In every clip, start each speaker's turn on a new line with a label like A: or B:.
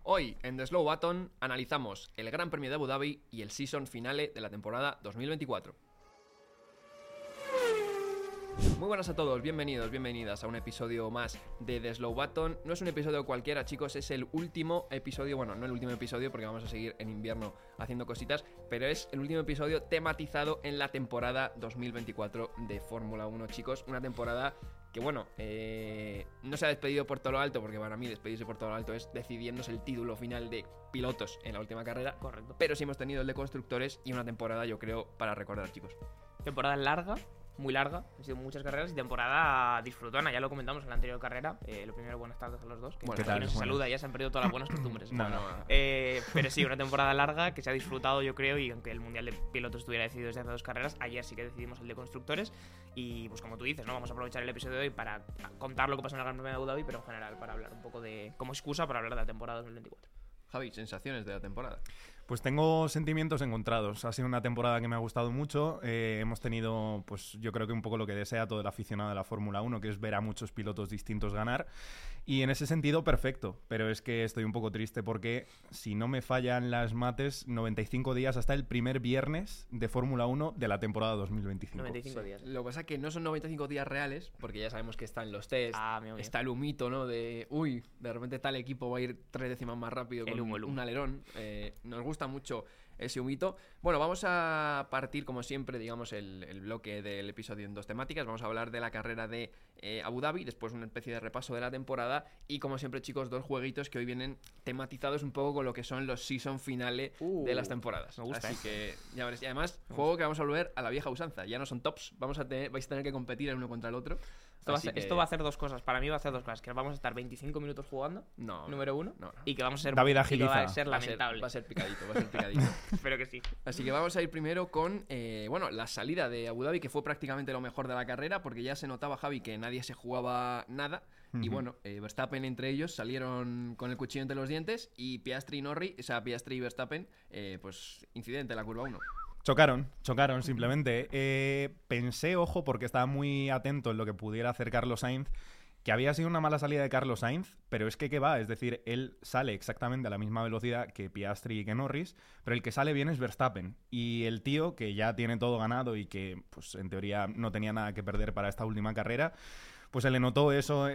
A: Hoy en The Slow Button analizamos el Gran Premio de Abu Dhabi y el season finale de la temporada 2024. Muy buenas a todos, bienvenidas a un episodio más de The Slow Button. No es un episodio cualquiera, chicos, es el último episodio, bueno, no el último episodio porque vamos a seguir en invierno haciendo cositas, pero es el último episodio tematizado en la temporada 2024 de Fórmula 1, chicos. Una temporada que, bueno, no se ha despedido por todo lo alto, porque para mí despedirse por todo lo alto es decidiéndose el título final de pilotos en la última carrera.
B: Correcto.
A: Pero sí hemos tenido el de constructores y una temporada, yo creo, para recordar, chicos.
B: Temporada larga, muy larga, han sido muchas carreras y temporada disfrutona, ya lo comentamos en la anterior carrera. Lo primero, buenas tardes a los dos, que
A: Bueno,
B: aquí no se saluda, ya se han perdido todas las buenas costumbres.
A: No.
B: Pero sí, una temporada larga que se ha disfrutado, yo creo, y aunque el Mundial de Pilotos estuviera decidido desde hace 2 carreras, ayer sí que decidimos el de constructores. Y pues como tú dices, ¿no? Vamos a aprovechar el episodio de hoy para contar lo que pasó en el Gran Premio de Abu Dhabi, pero en general para hablar un poco de, como excusa para hablar de la temporada 2024.
A: Javi, sensaciones de la temporada.
C: Pues tengo sentimientos encontrados. Ha sido una temporada que me ha gustado mucho. Hemos tenido, pues yo creo que un poco lo que desea todo el aficionado de la Fórmula 1, que es ver a muchos pilotos distintos ganar. Y en ese sentido, perfecto. Pero es que estoy un poco triste porque, si no me fallan las mates, 95 días hasta el primer viernes de Fórmula 1 de la temporada 2025.
B: 95 días.
A: Lo que pasa es que no son 95 días reales, porque ya sabemos que están los test, está el humito, ¿no? De, de repente tal equipo va a ir 3 décimas más rápido con un alerón. Nos gusta mucho ese humito. Bueno, vamos a partir, como siempre, digamos, el bloque del episodio en 2 temáticas. Vamos a hablar de la carrera de Abu Dhabi, después una especie de repaso de la temporada y, como siempre, chicos, 2 jueguitos que hoy vienen tematizados un poco con lo que son los season finales de las temporadas.
B: Me gusta.
A: Así que, ya veréis. Y además, juego que vamos a volver a la vieja usanza. Ya no son tops, vais a tener que competir el uno contra el otro.
B: Esto va a hacer 2 cosas. Para mí va a hacer 2 cosas. Que vamos a estar 25 minutos jugando, número 1, y que vamos a ser,
C: David agiliza.
B: va a ser lamentable.
A: Va a ser picadito.
B: Espero que sí.
A: Así que vamos a ir primero con la salida de Abu Dhabi, que fue prácticamente lo mejor de la carrera, porque ya se notaba, Javi, que nadie se jugaba nada. Y bueno, Verstappen entre ellos salieron con el cuchillo entre los dientes, y Piastri y Verstappen, pues incidente en la curva 1.
C: Chocaron simplemente. Pensé, ojo, porque estaba muy atento en lo que pudiera hacer Carlos Sainz, que había sido una mala salida de Carlos Sainz, pero es que ¿qué va? Es decir, él sale exactamente a la misma velocidad que Piastri y que Norris, pero el que sale bien es Verstappen. Y el tío, que ya tiene todo ganado y que, pues en teoría, no tenía nada que perder para esta última carrera, pues se le notó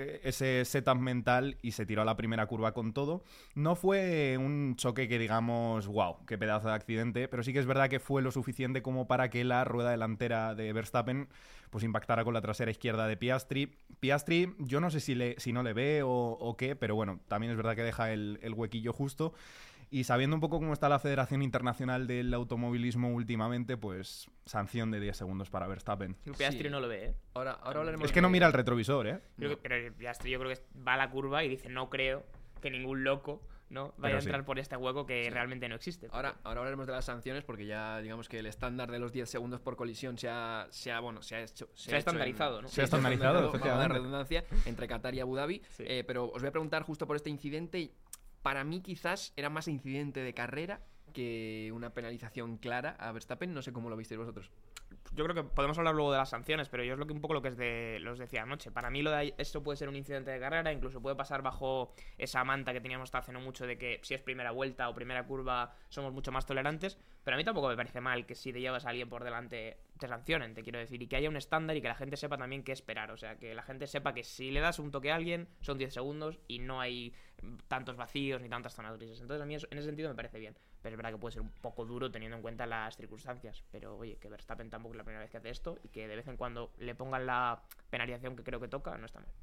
C: ese setup mental y se tiró a la primera curva con todo. No fue un choque que digamos, wow, qué pedazo de accidente, pero sí que es verdad que fue lo suficiente como para que la rueda delantera de Verstappen pues impactara con la trasera izquierda de Piastri. Piastri, yo no sé si no le ve o qué, pero bueno, también es verdad que deja el huequillo justo. Y sabiendo un poco cómo está la Federación Internacional del Automovilismo últimamente, pues sanción de 10 segundos para Verstappen.
B: Piastri no lo ve, ¿eh?
A: Ahora hablaremos.
C: Es que no mira el retrovisor, ¿eh?
B: Pero Piastri yo creo que va a la curva y dice, no creo que ningún loco vaya a entrar por este hueco que realmente no existe.
A: Ahora hablaremos de las sanciones, porque ya digamos que el estándar de los 10 segundos por colisión se ha
B: estandarizado, ¿no?
C: Se ha estandarizado, efectivamente.
A: La redundancia entre Qatar y Abu Dhabi.
B: Sí.
A: Pero os voy a preguntar justo por este incidente. Para mí quizás era más incidente de carrera que una penalización clara a Verstappen. No sé cómo lo visteis vosotros.
B: Yo creo que podemos hablar luego de las sanciones, pero yo es un poco lo que los decía anoche. Para mí esto puede ser un incidente de carrera, incluso puede pasar bajo esa manta que teníamos hasta hace no mucho de que si es primera vuelta o primera curva somos mucho más tolerantes, pero a mí tampoco me parece mal que si te llevas a alguien por delante te sancionen, te quiero decir, y que haya un estándar y que la gente sepa también qué esperar. O sea, que la gente sepa que si le das un toque a alguien son 10 segundos y no hay tantos vacíos ni tantas zonas grises. Entonces a mí en ese sentido me parece bien, pero es verdad que puede ser un poco duro teniendo en cuenta las circunstancias. Pero oye, que Verstappen tampoco es la primera vez que hace esto y que de vez en cuando le pongan la penalización que creo que toca, no está mal.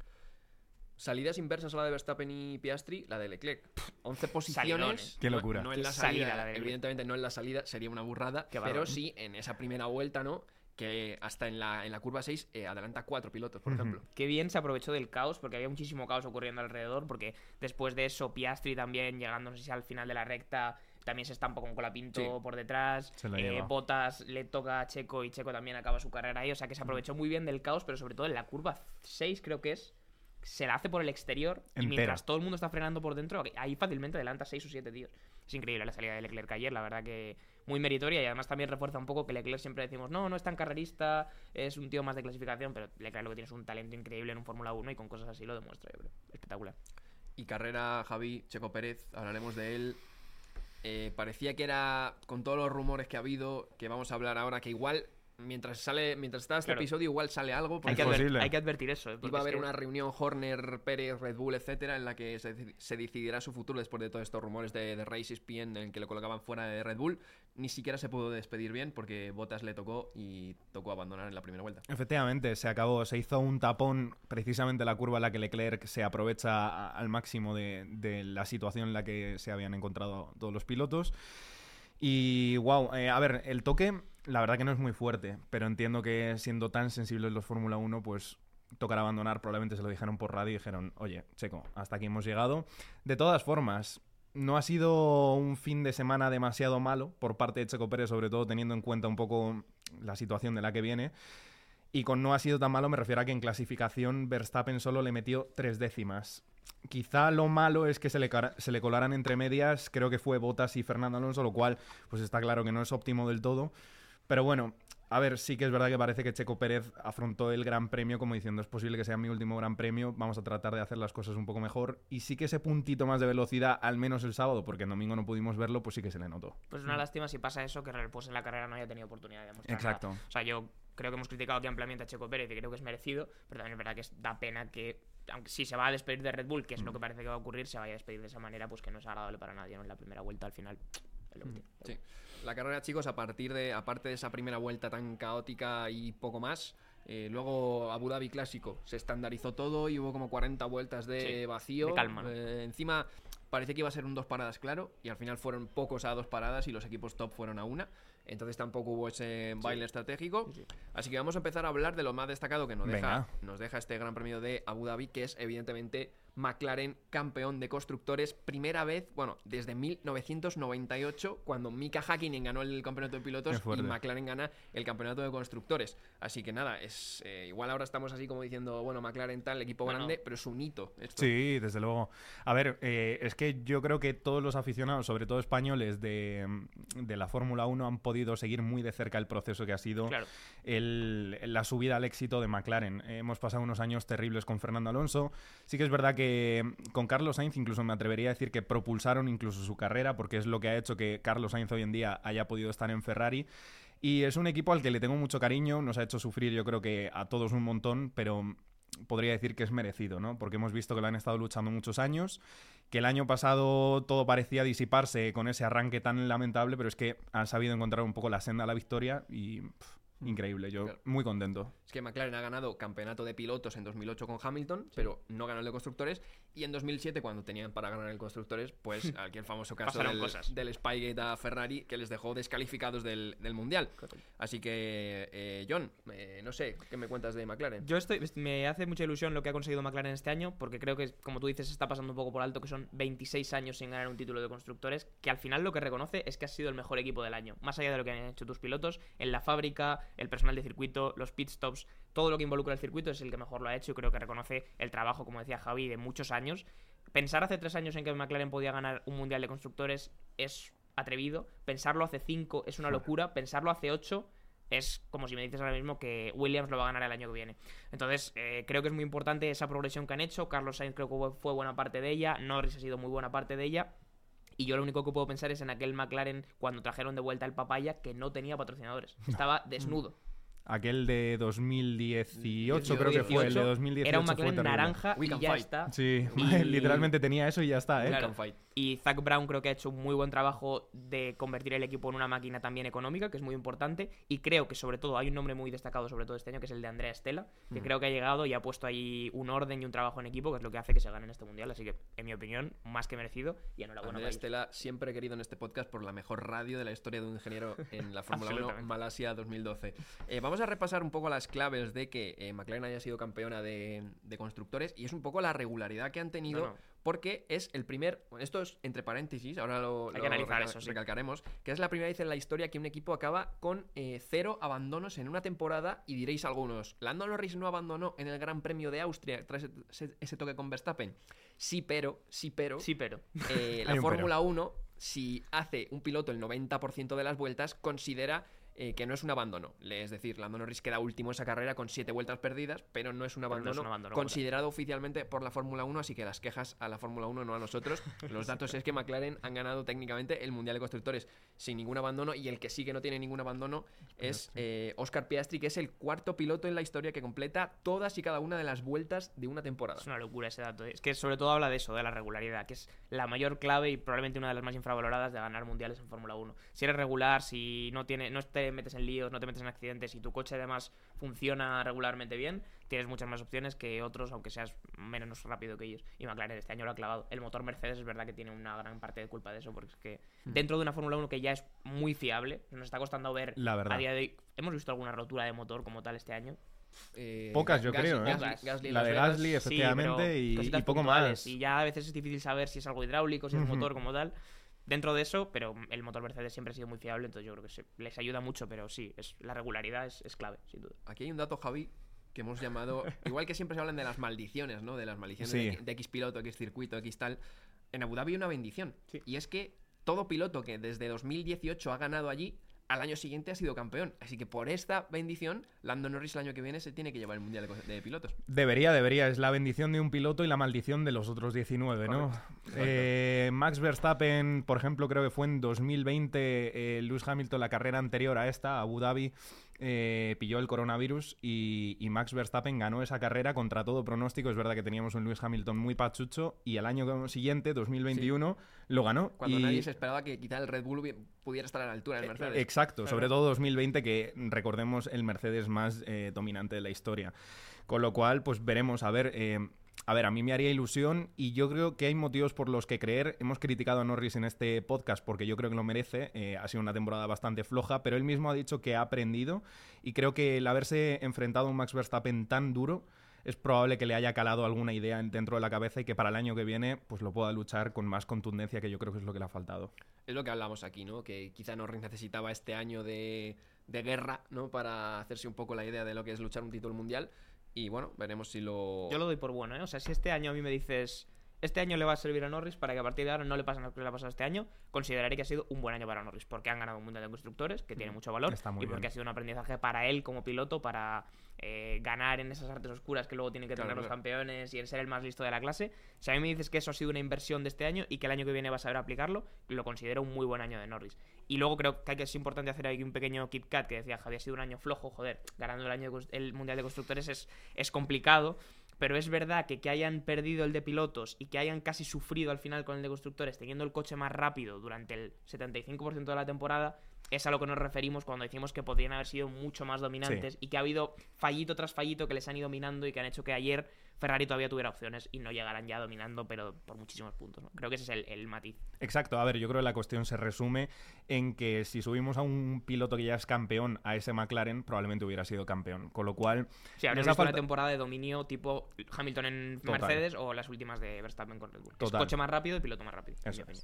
A: Salidas inversas a la de Verstappen y Piastri, la de Leclerc. 11 posiciones.
B: Salidones.
C: Qué locura.
A: No en la salida, evidentemente no en la salida, sería una burrada, pero sí en esa primera vuelta, ¿no? Que hasta en la curva 6 adelanta 4 pilotos, por ejemplo.
B: Qué bien se aprovechó del caos, porque había muchísimo caos ocurriendo alrededor, porque después de eso Piastri también, llegando no sé si al final de la recta, también se estampa con Colapinto por detrás. Bottas le toca a Checo y Checo también acaba su carrera ahí, o sea que se aprovechó muy bien del caos, pero sobre todo en la curva 6 creo que se la hace por el exterior y mientras todo el mundo está frenando por dentro, ahí fácilmente adelanta 6 o 7 tíos. Es increíble la salida de Leclerc ayer, la verdad que muy meritoria, y además también refuerza un poco que Leclerc siempre decimos no es tan carrerista, es un tío más de clasificación, pero Leclerc lo que tiene es un talento increíble en un Fórmula 1 y con cosas así lo demuestra, yo creo. Espectacular.
A: Y carrera, Javi, Checo Pérez, hablaremos de él. Parecía que era, con todos los rumores que ha habido, que vamos a hablar ahora, que igual... Mientras está este episodio, igual sale algo.
B: Hay que advertir eso.
A: Iba a haber una reunión Horner, Pérez, Red Bull, etcétera, en la que se decidirá su futuro después de todos estos rumores de Race ESPN en que lo colocaban fuera de Red Bull. Ni siquiera se pudo despedir bien porque Bottas le tocó y tocó abandonar en la primera vuelta.
C: Efectivamente, se hizo un tapón precisamente la curva en la que Leclerc se aprovecha al máximo de la situación en la que se habían encontrado todos los pilotos. Y wow, a ver, el toque la verdad que no es muy fuerte, pero entiendo que siendo tan sensibles los Fórmula 1, pues tocará abandonar. Probablemente se lo dijeron por radio y dijeron, oye, Checo, hasta aquí hemos llegado. De todas formas, no ha sido un fin de semana demasiado malo por parte de Checo Pérez, sobre todo teniendo en cuenta un poco la situación de la que viene. Y con no ha sido tan malo me refiero a que en clasificación Verstappen solo le metió 3 décimas. Quizá lo malo es que se le colaran entre medias, creo que fue Bottas y Fernando Alonso, lo cual pues está claro que no es óptimo del todo. Pero bueno, a ver, sí que es verdad que parece que Checo Pérez afrontó el Gran Premio como diciendo, es posible que sea mi último Gran Premio, vamos a tratar de hacer las cosas un poco mejor. Y sí que ese puntito más de velocidad, al menos el sábado, porque el domingo no pudimos verlo, pues sí que se le notó.
B: Pues una lástima si pasa eso, que pues en la carrera no haya tenido oportunidad de demostrar
C: Exacto.
B: nada. O sea, yo creo que hemos criticado aquí ampliamente a Checo Pérez y creo que es merecido, pero también es verdad que da pena que, aunque si se va a despedir de Red Bull, que es lo que parece que va a ocurrir, se vaya a despedir de esa manera, pues que no es agradable para nadie, ¿no? En la primera vuelta al final es lo que tiene.
A: Sí. La carrera, chicos, aparte de esa primera vuelta tan caótica y poco más, luego Abu Dhabi Clásico se estandarizó todo y hubo como 40 vueltas de vacío.
B: De calma, ¿no?
A: Encima parecía que iba a ser un 2 paradas, claro, y al final fueron pocos a 2 paradas y los equipos top fueron a 1. Entonces tampoco hubo ese baile estratégico. Sí. Así que vamos a empezar a hablar de lo más destacado que nos deja este Gran Premio de Abu Dhabi, que es evidentemente McLaren campeón de constructores, primera vez, bueno, desde 1998, cuando Mika Häkkinen ganó el campeonato de pilotos y McLaren gana el campeonato de constructores. Así que nada, es igual ahora estamos así como diciendo, bueno, McLaren tal, equipo grande, pero es un hito esto.
C: Sí, desde luego. A ver, es que yo creo que todos los aficionados, sobre todo españoles de la Fórmula 1, han podido seguir muy de cerca el proceso que ha sido la subida al éxito de McLaren. Hemos pasado unos años terribles con Fernando Alonso. Sí que es verdad que con Carlos Sainz incluso me atrevería a decir que propulsaron incluso su carrera, porque es lo que ha hecho que Carlos Sainz hoy en día haya podido estar en Ferrari. Y es un equipo al que le tengo mucho cariño, nos ha hecho sufrir yo creo que a todos un montón, pero podría decir que es merecido, ¿no? Porque hemos visto que lo han estado luchando muchos años, que el año pasado todo parecía disiparse con ese arranque tan lamentable, pero es que han sabido encontrar un poco la senda a la victoria y... increíble, yo muy contento.
A: Es que McLaren ha ganado campeonato de pilotos en 2008 con Hamilton, pero no ganó el de constructores, y en 2007 cuando tenían para ganar el constructores, pues aquí el famoso caso del Spygate a Ferrari, que les dejó descalificados del Mundial. Así que, John, no sé, ¿qué me cuentas de McLaren?
B: Me hace mucha ilusión lo que ha conseguido McLaren este año, porque creo que, como tú dices, está pasando un poco por alto, que son 26 años sin ganar un título de constructores, que al final lo que reconoce es que ha sido el mejor equipo del año, más allá de lo que han hecho tus pilotos, en la fábrica, el personal de circuito, los pit stops, todo lo que involucra el circuito es el que mejor lo ha hecho y creo que reconoce el trabajo, como decía Javi, de muchos años. Pensar hace 3 años en que McLaren podía ganar un mundial de constructores es atrevido, pensarlo hace 5 es una locura, pensarlo hace 8 es como si me dices ahora mismo que Williams lo va a ganar el año que viene. Entonces creo que es muy importante esa progresión que han hecho. Carlos Sainz creo que fue buena parte de ella, Norris ha sido muy buena parte de ella. Y yo lo único que puedo pensar es en aquel McLaren cuando trajeron de vuelta el papaya que no tenía patrocinadores, estaba desnudo.
C: Aquel de 2018 creo que fue, el de 2018
B: era un McLaren naranja y ya está.
C: Sí, literalmente tenía eso y ya está, ¿eh?
B: Claro. Y Zak Brown creo que ha hecho un muy buen trabajo de convertir el equipo en una máquina también económica, que es muy importante. Y creo que sobre todo hay un nombre muy destacado sobre todo este año, que es el de Andrea Stella, que creo que ha llegado y ha puesto ahí un orden y un trabajo en equipo, que es lo que hace que se gane en este mundial. Así que, en mi opinión, más que merecido y enhorabuena.
A: Andrea Stella, siempre he querido en este podcast por la mejor radio de la historia de un ingeniero en la Fórmula 1, Malasia 2012. Vamos a repasar un poco las claves de que McLaren haya sido campeona de constructores, y es un poco la regularidad que han tenido. Porque es el primer, esto es entre paréntesis, ahora lo recalcaremos, que es la primera vez en la historia que un equipo acaba con 0 abandonos en una temporada. Y diréis algunos, ¿Lando Norris no abandonó en el Gran Premio de Austria tras ese toque con Verstappen? Sí, pero la Fórmula 1, si hace un piloto el 90% de las vueltas, considera que no es un abandono. Es decir, Lando Norris queda último esa carrera con 7 vueltas perdidas, pero no es un abandono, considerado oficialmente por la Fórmula 1, así que las quejas a la Fórmula 1, no a nosotros. Los datos es que McLaren han ganado técnicamente el Mundial de Constructores sin ningún abandono, y el que sí que no tiene ningún abandono es Oscar Piastri, que es el 4º piloto en la historia que completa todas y cada una de las vueltas de una temporada.
B: Es una locura ese dato. Es que sobre todo habla de eso, de la regularidad, que es la mayor clave y probablemente una de las más infravaloradas de ganar mundiales en Fórmula 1. Si eres regular, si no te metes en líos, no te metes en accidentes y tu coche además funciona regularmente bien, tienes muchas más opciones que otros, aunque seas menos rápido que ellos. Y McLaren este año lo ha clavado. El motor Mercedes es verdad que tiene una gran parte de culpa de eso, porque es que dentro de una Fórmula 1 que ya es muy fiable, nos está costando ver a día de hoy. ¿Hemos visto alguna rotura de motor como tal este año?
C: Pocas, yo creo.
A: Gasly,
C: la de Gasly, efectivamente,
B: sí,
C: y poco más.
B: Y ya a veces es difícil saber si es algo hidráulico, si es motor como tal. Dentro de eso, pero el motor Mercedes siempre ha sido muy fiable, entonces yo creo que les ayuda mucho, pero sí, la regularidad es clave, sin duda.
A: Aquí hay un dato, Javi, que hemos llamado, igual que siempre se hablan de las maldiciones, ¿no? De las maldiciones de X piloto, X circuito, X tal. En Abu Dhabi hay una bendición, y es que todo piloto que desde 2018 ha ganado allí, al año siguiente ha sido campeón. Así que por esta bendición, Lando Norris el año que viene se tiene que llevar el Mundial de Pilotos.
C: Debería. Es la bendición de un piloto y la maldición de los otros 19, ¿no? Max Verstappen, por ejemplo, creo que fue en 2020, Lewis Hamilton, la carrera anterior a esta, Abu Dhabi, pilló el coronavirus y Max Verstappen ganó esa carrera contra todo pronóstico. Es verdad que teníamos un Lewis Hamilton muy pachucho y al año siguiente, 2021, lo ganó.
A: Cuando nadie se esperaba que quizá el Red Bull pudiera estar a la altura del Mercedes.
C: Exacto, sobre todo 2020, que recordemos el Mercedes más dominante de la historia. Con lo cual, pues veremos, a ver, a mí me haría ilusión y yo creo que hay motivos por los que creer. Hemos criticado a Norris en este podcast porque yo creo que lo merece. Ha sido una temporada bastante floja, pero él mismo ha dicho que ha aprendido y creo que el haberse enfrentado a un Max Verstappen tan duro es probable que le haya calado alguna idea dentro de la cabeza y que para el año que viene pues lo pueda luchar con más contundencia, que yo creo que es lo que le ha faltado.
A: Es lo que hablamos aquí, ¿no? Que quizá Norris necesitaba este año de guerra, ¿no? Para hacerse un poco la idea de lo que es luchar un título mundial. Y bueno, veremos si lo...
B: Yo lo doy por bueno, ¿eh? O sea, si este año a mí me dices, este año le va a servir a Norris para que a partir de ahora no le pase lo que le ha pasado este año, consideraré que ha sido un buen año para Norris, porque han ganado un Mundial de Constructores, que tiene mucho valor, y porque ha sido un aprendizaje para él como piloto, para ganar en esas artes oscuras que luego tienen que tener los campeones y en ser el más listo de la clase. Si a mí me dices que eso ha sido una inversión de este año y que el año que viene va a saber aplicarlo, lo considero un muy buen año de Norris. Y luego creo que es importante hacer aquí un pequeño Kit Kat, que decía Javi, ha sido un año flojo, joder, ganando el Mundial de Constructores es complicado. Pero es verdad que hayan perdido el de pilotos y que hayan casi sufrido al final con el de constructores, teniendo el coche más rápido durante el 75% de la temporada, es a lo que nos referimos cuando decimos que podrían haber sido mucho más dominantes y que ha habido fallito tras fallito que les han ido minando y que han hecho que ayer Ferrari todavía tuviera opciones y no llegaran ya dominando, pero por muchísimos puntos, ¿no? Creo que ese es el matiz.
C: Exacto, a ver, yo creo que la cuestión se resume en que si subimos a un piloto que ya es campeón a ese McLaren, probablemente hubiera sido campeón, con lo cual...
B: Sí, habría visto una temporada de dominio tipo Hamilton en Mercedes o las últimas de Verstappen con Red Bull. Es coche más rápido y piloto más rápido.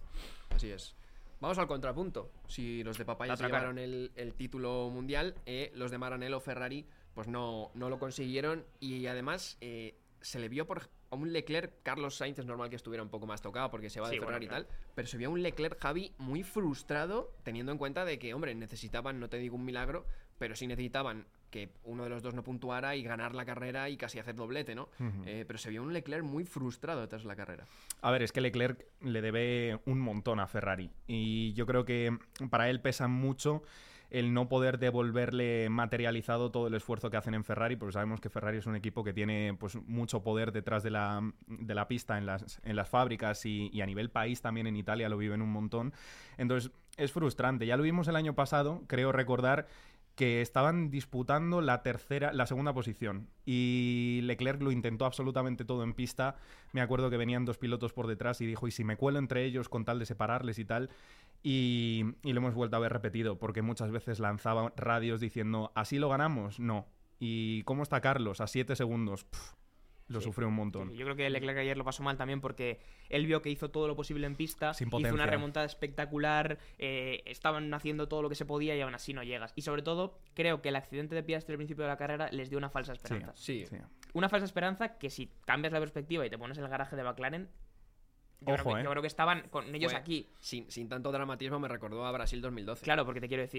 A: Así es. Vamos al contrapunto. Si los de Papaya se llevaron el título mundial, los de Maranello Ferrari pues no lo consiguieron y además... se le vio a un Leclerc, Carlos Sainz es normal que estuviera un poco más tocado porque se va de Ferrari y tal, pero se vio a un Leclerc, Javi, muy frustrado teniendo en cuenta de que, hombre, necesitaban, no te digo un milagro, pero sí necesitaban que uno de los dos no puntuara y ganar la carrera y casi hacer doblete, ¿no? Pero se vio un Leclerc muy frustrado tras la carrera.
C: A ver, es que Leclerc le debe un montón a Ferrari y yo creo que para él pesa mucho el no poder devolverle materializado todo el esfuerzo que hacen en Ferrari, porque sabemos que Ferrari es un equipo que tiene pues mucho poder detrás de la pista en las fábricas y a nivel país también en Italia lo viven un montón. Entonces es frustrante. Ya lo vimos el año pasado, creo recordar que estaban disputando la segunda posición y Leclerc lo intentó absolutamente todo en pista. Me acuerdo que venían dos pilotos por detrás y dijo, ¿y si me cuelo entre ellos con tal de separarles y tal? Y lo hemos vuelto a ver repetido, porque muchas veces lanzaba radios diciendo, ¿así lo ganamos? No. ¿Y cómo está Carlos? A 7 segundos. Lo sufrió un montón.
B: Sí, yo creo que Leclerc ayer lo pasó mal también porque él vio que hizo todo lo posible en pista, hizo una remontada espectacular, estaban haciendo todo lo que se podía y aún así no llegas. Y sobre todo, creo que el accidente de Piastri al principio de la carrera les dio una falsa esperanza.
A: Sí.
B: Una falsa esperanza que si cambias la perspectiva y te pones en el garaje de McLaren... Yo creo que estaban con ellos aquí.
A: Sin tanto dramatismo me recordó a Brasil 2012.
B: Claro, porque te quiero decir,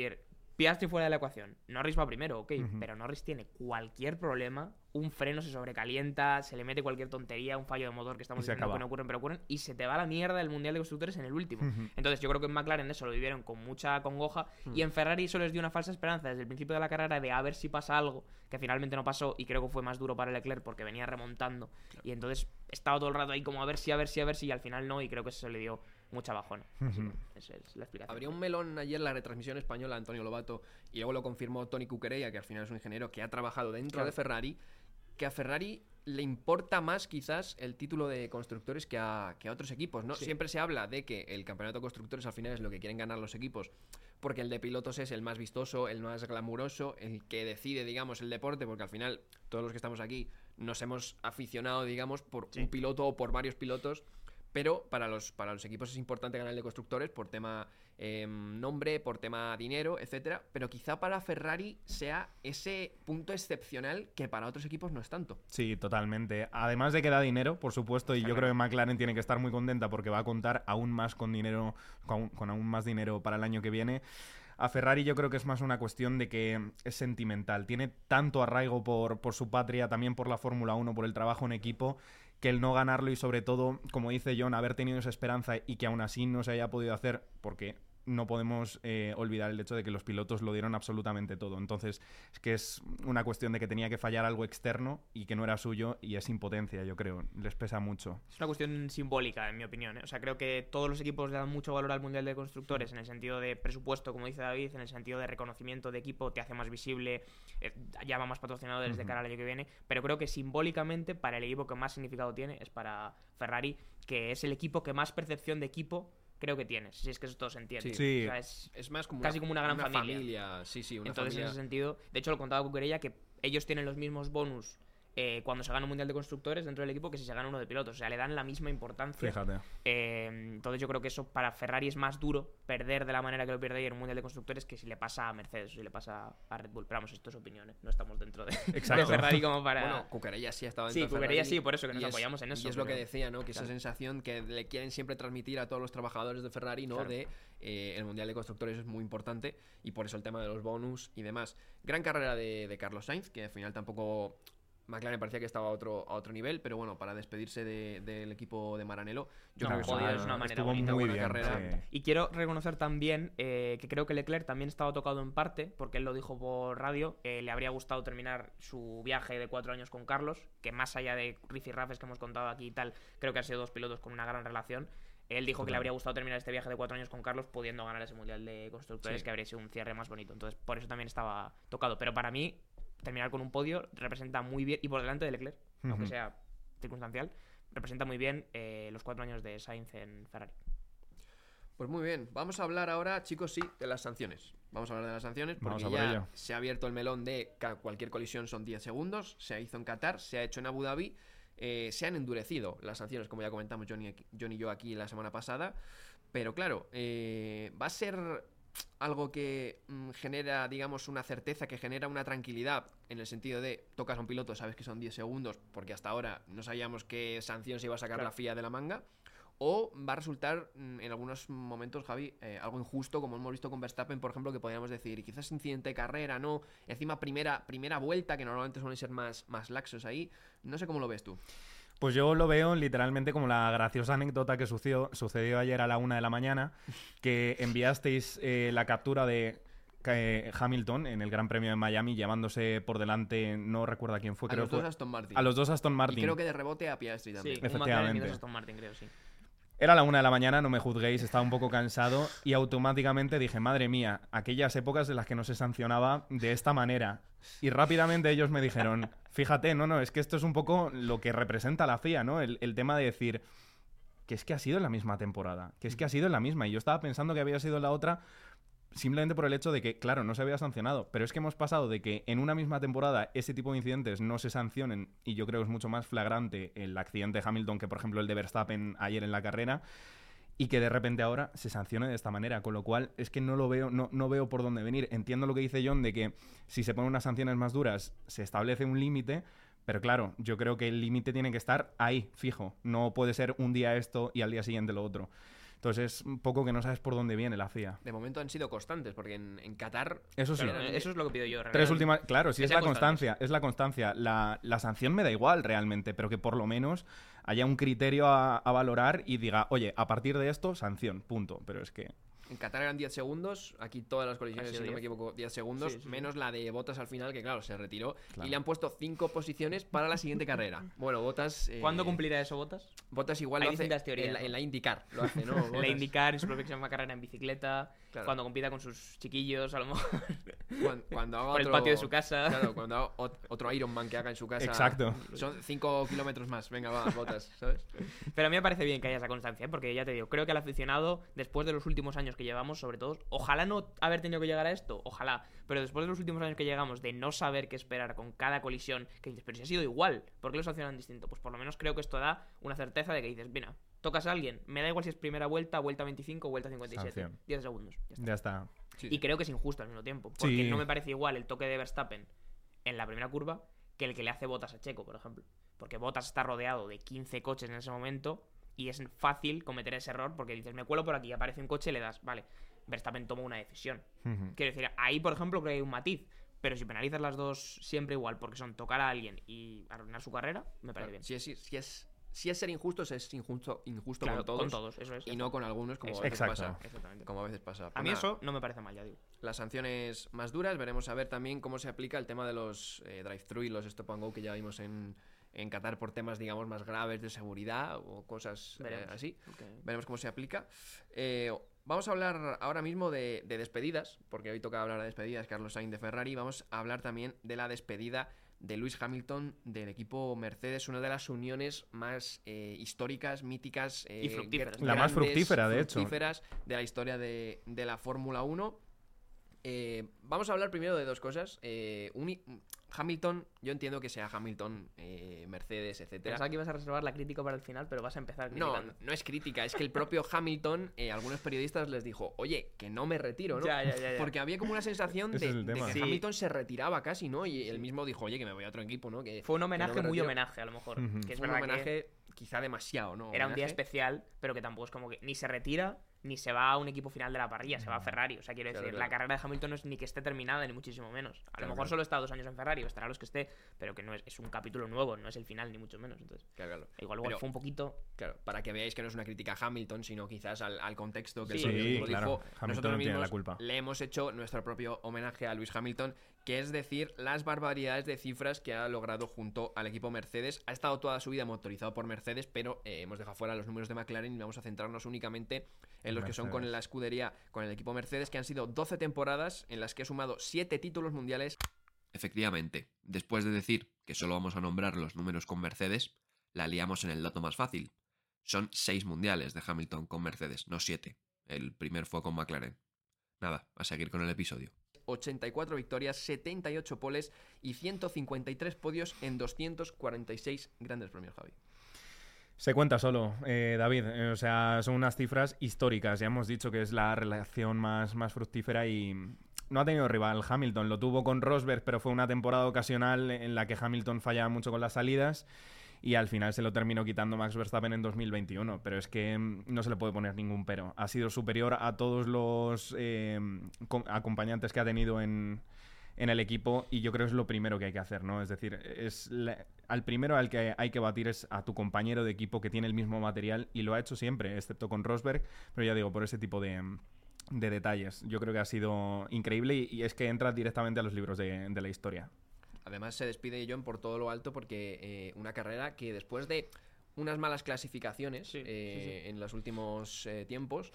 B: Piastri fuera de la ecuación, Norris va primero, ok, pero Norris tiene cualquier problema, un freno se sobrecalienta, se le mete cualquier tontería, un fallo de motor que estamos diciendo que no ocurren, pero ocurren, y se te va a la mierda el Mundial de Constructores en el último. Entonces yo creo que en McLaren eso lo vivieron con mucha congoja, y en Ferrari eso les dio una falsa esperanza desde el principio de la carrera de a ver si pasa algo, que finalmente no pasó, y creo que fue más duro para Leclerc porque venía remontando, y entonces estaba todo el rato ahí como a ver si, y al final no, y creo que eso le dio mucha bajona. Esa es la explicación.
A: Habría un melón ayer en la retransmisión española, Antonio Lobato, y luego lo confirmó Tony Cuquerella, que al final es un ingeniero que ha trabajado dentro de Ferrari, que a Ferrari le importa más quizás el título de constructores que a otros equipos, ¿no? Sí. Siempre se habla de que el campeonato de constructores al final es lo que quieren ganar los equipos, porque el de pilotos es el más vistoso, el más glamuroso, el que decide, digamos, el deporte, porque al final todos los que estamos aquí nos hemos aficionado, digamos, por un piloto o por varios pilotos. Pero para los equipos es importante ganar el de constructores por tema nombre, por tema dinero, etcétera. Pero quizá para Ferrari sea ese punto excepcional que para otros equipos no es tanto.
C: Sí, totalmente. Además de que da dinero, por supuesto, y yo creo que McLaren tiene que estar muy contenta porque va a contar aún más con dinero, con aún más dinero para el año que viene. A Ferrari yo creo que es más una cuestión de que es sentimental. Tiene tanto arraigo por su patria, también por la Fórmula 1, por el trabajo en equipo, que el no ganarlo y sobre todo, como dice John, haber tenido esa esperanza y que aún así no se haya podido hacer, porque no podemos olvidar el hecho de que los pilotos lo dieron absolutamente todo. Entonces, es que es una cuestión de que tenía que fallar algo externo y que no era suyo, y es impotencia, yo creo. Les pesa mucho.
B: Es una cuestión simbólica, en mi opinión, ¿eh? O sea, creo que todos los equipos le dan mucho valor al Mundial de Constructores en el sentido de presupuesto, como dice David, en el sentido de reconocimiento de equipo, te hace más visible, llama más patrocinadores de cara al año que viene, pero creo que simbólicamente para el equipo que más significado tiene es para Ferrari, que es el equipo que más percepción de equipo creo que tienes, si es que eso todo se entiende.
C: Sí.
B: O sea,
A: es más como
B: casi como una gran familia.
A: Sí, una
B: Entonces,
A: familia.
B: en ese sentido, de hecho lo contaba Cuquerella, que ellos tienen los mismos bonus cuando se gana un Mundial de Constructores dentro del equipo que si se gana uno de pilotos. O sea, le dan la misma importancia.
C: Fíjate.
B: Entonces yo creo que eso para Ferrari es más duro perder de la manera que lo pierde ayer un Mundial de Constructores que si le pasa a Mercedes o si le pasa a Red Bull. Pero vamos, esto es opinión, ¿eh? No estamos dentro de Ferrari como para...
A: Bueno, Cuquerella sí estaba dentro de
B: Ferrari.
A: Cuquerella
B: Sí, por eso que nos apoyamos en eso.
A: Y es lo que decía, ¿no? Que esa sensación que le quieren siempre transmitir a todos los trabajadores de Ferrari, ¿no? Claro. De el Mundial de Constructores es muy importante y por eso el tema de los bonus y demás. Gran carrera de Carlos Sainz, que al final tampoco... McLaren parecía que estaba a otro nivel, pero bueno, para despedirse del equipo de Maranello, yo creo que
B: es una manera
C: bonita, muy bien,
B: carrera. Sí. Y quiero reconocer también que creo que Leclerc también estaba tocado en parte, porque él lo dijo por radio, le habría gustado terminar su viaje de 4 años con Carlos, que más allá de rifirrafes que hemos contado aquí y tal, creo que han sido dos pilotos con una gran relación. Él dijo que le habría gustado terminar este viaje de 4 años con Carlos pudiendo ganar ese Mundial de Constructores, que habría sido un cierre más bonito. Entonces, por eso también estaba tocado. Pero para mí, terminar con un podio representa muy bien, y por delante de Leclerc, aunque sea circunstancial, representa muy bien los 4 años de Sainz en Ferrari.
A: Pues muy bien, vamos a hablar ahora, chicos, sí, de las sanciones. Vamos a hablar de las sanciones porque ya se ha abierto el melón de que cualquier colisión son 10 segundos, se hizo en Qatar, se ha hecho en Abu Dhabi, se han endurecido las sanciones, como ya comentamos John y yo aquí la semana pasada, pero claro, va a ser... algo que genera, digamos, una certeza, que genera una tranquilidad, en el sentido de tocas a un piloto, sabes que son 10 segundos, porque hasta ahora no sabíamos qué sanción se iba a sacar la FIA de la manga, o va a resultar en algunos momentos, Javi, algo injusto, como hemos visto con Verstappen, por ejemplo, que podríamos decir, y quizás incidente de carrera, no, encima primera vuelta, que normalmente suelen ser más laxos ahí, no sé cómo lo ves tú.
C: Pues yo lo veo literalmente como la graciosa anécdota que sucedió ayer a la 1 de la mañana, que enviasteis la captura de Hamilton en el Gran Premio de Miami llevándose por delante, no recuerdo a quién fue, creo que fue... A los dos Aston Martin.
A: Y creo que de rebote a Piastri también.
B: Sí, efectivamente. Un Aston Martin, creo, sí.
C: Era la 1 de la mañana, no me juzguéis, estaba un poco cansado y automáticamente dije, madre mía, aquellas épocas en las que no se sancionaba de esta manera. Y rápidamente ellos me dijeron, fíjate, no, es que esto es un poco lo que representa la FIA, ¿no? El tema de decir que es que ha sido en la misma temporada, que es que ha sido en la misma. Y yo estaba pensando que había sido en la otra simplemente por el hecho de que, claro, no se había sancionado. Pero es que hemos pasado de que en una misma temporada ese tipo de incidentes no se sancionen, y yo creo que es mucho más flagrante el accidente de Hamilton que, por ejemplo, el de Verstappen ayer en la carrera, y que de repente ahora se sancione de esta manera, con lo cual es que no lo veo, no veo por dónde venir. Entiendo lo que dice John de que si se ponen unas sanciones más duras se establece un límite, pero claro, yo creo que el límite tiene que estar ahí, fijo. No puede ser un día esto y al día siguiente lo otro. Entonces es un poco que no sabes por dónde viene la FIA.
A: De momento han sido constantes, porque en Qatar...
C: Eso sí.
B: Claro, eso es lo que pido yo.
C: Claro, sí, es la constancia. Es la constancia. La sanción me da igual realmente, pero que por lo menos haya un criterio a valorar y diga, oye, a partir de esto, sanción, punto. Pero es que...
A: En Qatar eran 10 segundos, aquí todas las colisiones, si no me equivoco, 10 segundos, menos la de Bottas al final, que claro, se retiró. Claro. Y le han puesto 5 posiciones para la siguiente carrera. Bueno, Bottas...
B: ¿Cuándo cumplirá eso Bottas?
A: Bottas igual lo hace en la IndyCar, lo hace, ¿no?
B: En la IndyCar, en su próxima carrera en bicicleta, claro. Cuando compita con sus chiquillos, a lo mejor.
A: Cuando haga
B: por el patio de su casa.
A: Claro, cuando haga otro Ironman que haga en su casa.
C: Exacto.
A: Son 5 kilómetros más, venga, va, Bottas, ¿sabes?
B: Pero a mí me parece bien que haya esa constancia, porque ya te digo, creo que al aficionado, después de los últimos años que llevamos, sobre todo, ojalá no haber tenido que llegar a esto, ojalá, pero después de los últimos años que llegamos de no saber qué esperar con cada colisión, que dices, pero si ha sido igual, ¿por qué lo sancionan distinto? Pues por lo menos creo que esto da una certeza de que dices, mira, tocas a alguien, me da igual si es primera vuelta, vuelta 25 o vuelta 57,
C: sanción.
B: 10 segundos.
C: Ya está.
A: Sí.
B: Y creo que es injusto al mismo tiempo, porque no me parece igual el toque de Verstappen en la primera curva que el que le hace Bottas a Checo, por ejemplo, porque Bottas está rodeado de 15 coches en ese momento y es fácil cometer ese error porque dices, me cuelo por aquí, aparece un coche, le das, vale, Verstappen toma una decisión. Quiero decir, ahí por ejemplo creo que hay un matiz, pero si penalizas las dos siempre igual porque son tocar a alguien y arruinar su carrera, me parece bien.
A: Si es ser injustos, es injusto
B: claro,
A: con todos.
B: Con todos, eso es.
A: Y no con algunos, como a veces pasa. Como a veces pasa.
B: A mí eso no me parece mal, ya digo.
A: Las sanciones más duras, veremos a ver también cómo se aplica el tema de los drive-thru y los stop and go que ya vimos en Qatar por temas, digamos, más graves de seguridad o cosas así. Okay. Veremos cómo se aplica. Vamos a hablar ahora mismo de despedidas, porque hoy toca hablar de despedidas, Carlos Sainz de Ferrari. Vamos a hablar también de la despedida de Lewis Hamilton del equipo Mercedes, una de las uniones más históricas, míticas
B: y fructíferas.
C: La más fructífera, de hecho.
A: Fructíferas de la historia de la Fórmula 1. Vamos a hablar primero de dos cosas. Hamilton, yo entiendo que sea Hamilton, Mercedes, etcétera.
B: Pensaba que ibas a reservar la crítica para el final, pero vas a empezar criticando.
A: No es crítica, es que el propio Hamilton, algunos periodistas les dijo, oye, que no me retiro, ¿no?
B: Ya.
A: Porque había como una sensación de que
C: sí.
A: Hamilton se retiraba casi, ¿no? Y él mismo dijo, oye, que me voy a otro equipo, ¿no? Que
B: fue un homenaje muy homenaje, a lo mejor. Que es
A: un homenaje quizá demasiado, ¿no?
B: Era un día especial, pero que tampoco es como que ni se retira ni se va a un equipo final de la parrilla, se va a Ferrari. O sea, quiero decir, la carrera de Hamilton no es ni que esté terminada, ni muchísimo menos. A lo mejor solo está 2 años en Ferrari, o estará los que esté, pero que no es un capítulo nuevo, no es el final, ni mucho menos. Entonces, igual fue un poquito...
A: Claro, para que veáis que no es una crítica a Hamilton, sino quizás al contexto que
C: el
A: dijo.
C: Hamilton no tiene la culpa.
A: Le hemos hecho nuestro propio homenaje a Lewis Hamilton, que es decir, las barbaridades de cifras que ha logrado junto al equipo Mercedes. Ha estado toda su vida motorizado por Mercedes, pero hemos dejado fuera los números de McLaren y vamos a centrarnos únicamente en los que son con la escudería, con el equipo Mercedes, que han sido 12 temporadas en las que ha sumado 7 títulos mundiales.
D: Efectivamente, después de decir que solo vamos a nombrar los números con Mercedes, la liamos en el dato más fácil. Son 6 mundiales de Hamilton con Mercedes, no 7. El primer fue con McLaren. Nada, a seguir con el episodio.
A: 84 victorias, 78 poles y 153 podios en 246 grandes premios, Javi.
C: Se cuenta solo, David. O sea, son unas cifras históricas. Ya hemos dicho que es la relación más fructífera y no ha tenido rival. Hamilton lo tuvo con Rosberg, pero fue una temporada ocasional en la que Hamilton fallaba mucho con las salidas y al final se lo terminó quitando Max Verstappen en 2021. Pero es que no se le puede poner ningún pero. Ha sido superior a todos los acompañantes que ha tenido en el equipo y yo creo que es lo primero que hay que hacer, ¿no? Es decir, al primero al que hay que batir es a tu compañero de equipo que tiene el mismo material y lo ha hecho siempre, excepto con Rosberg, pero ya digo, por ese tipo de detalles. Yo creo que ha sido increíble y es que entra directamente a los libros de la historia.
A: Además se despide John por todo lo alto porque una carrera que después de unas malas clasificaciones en los últimos tiempos,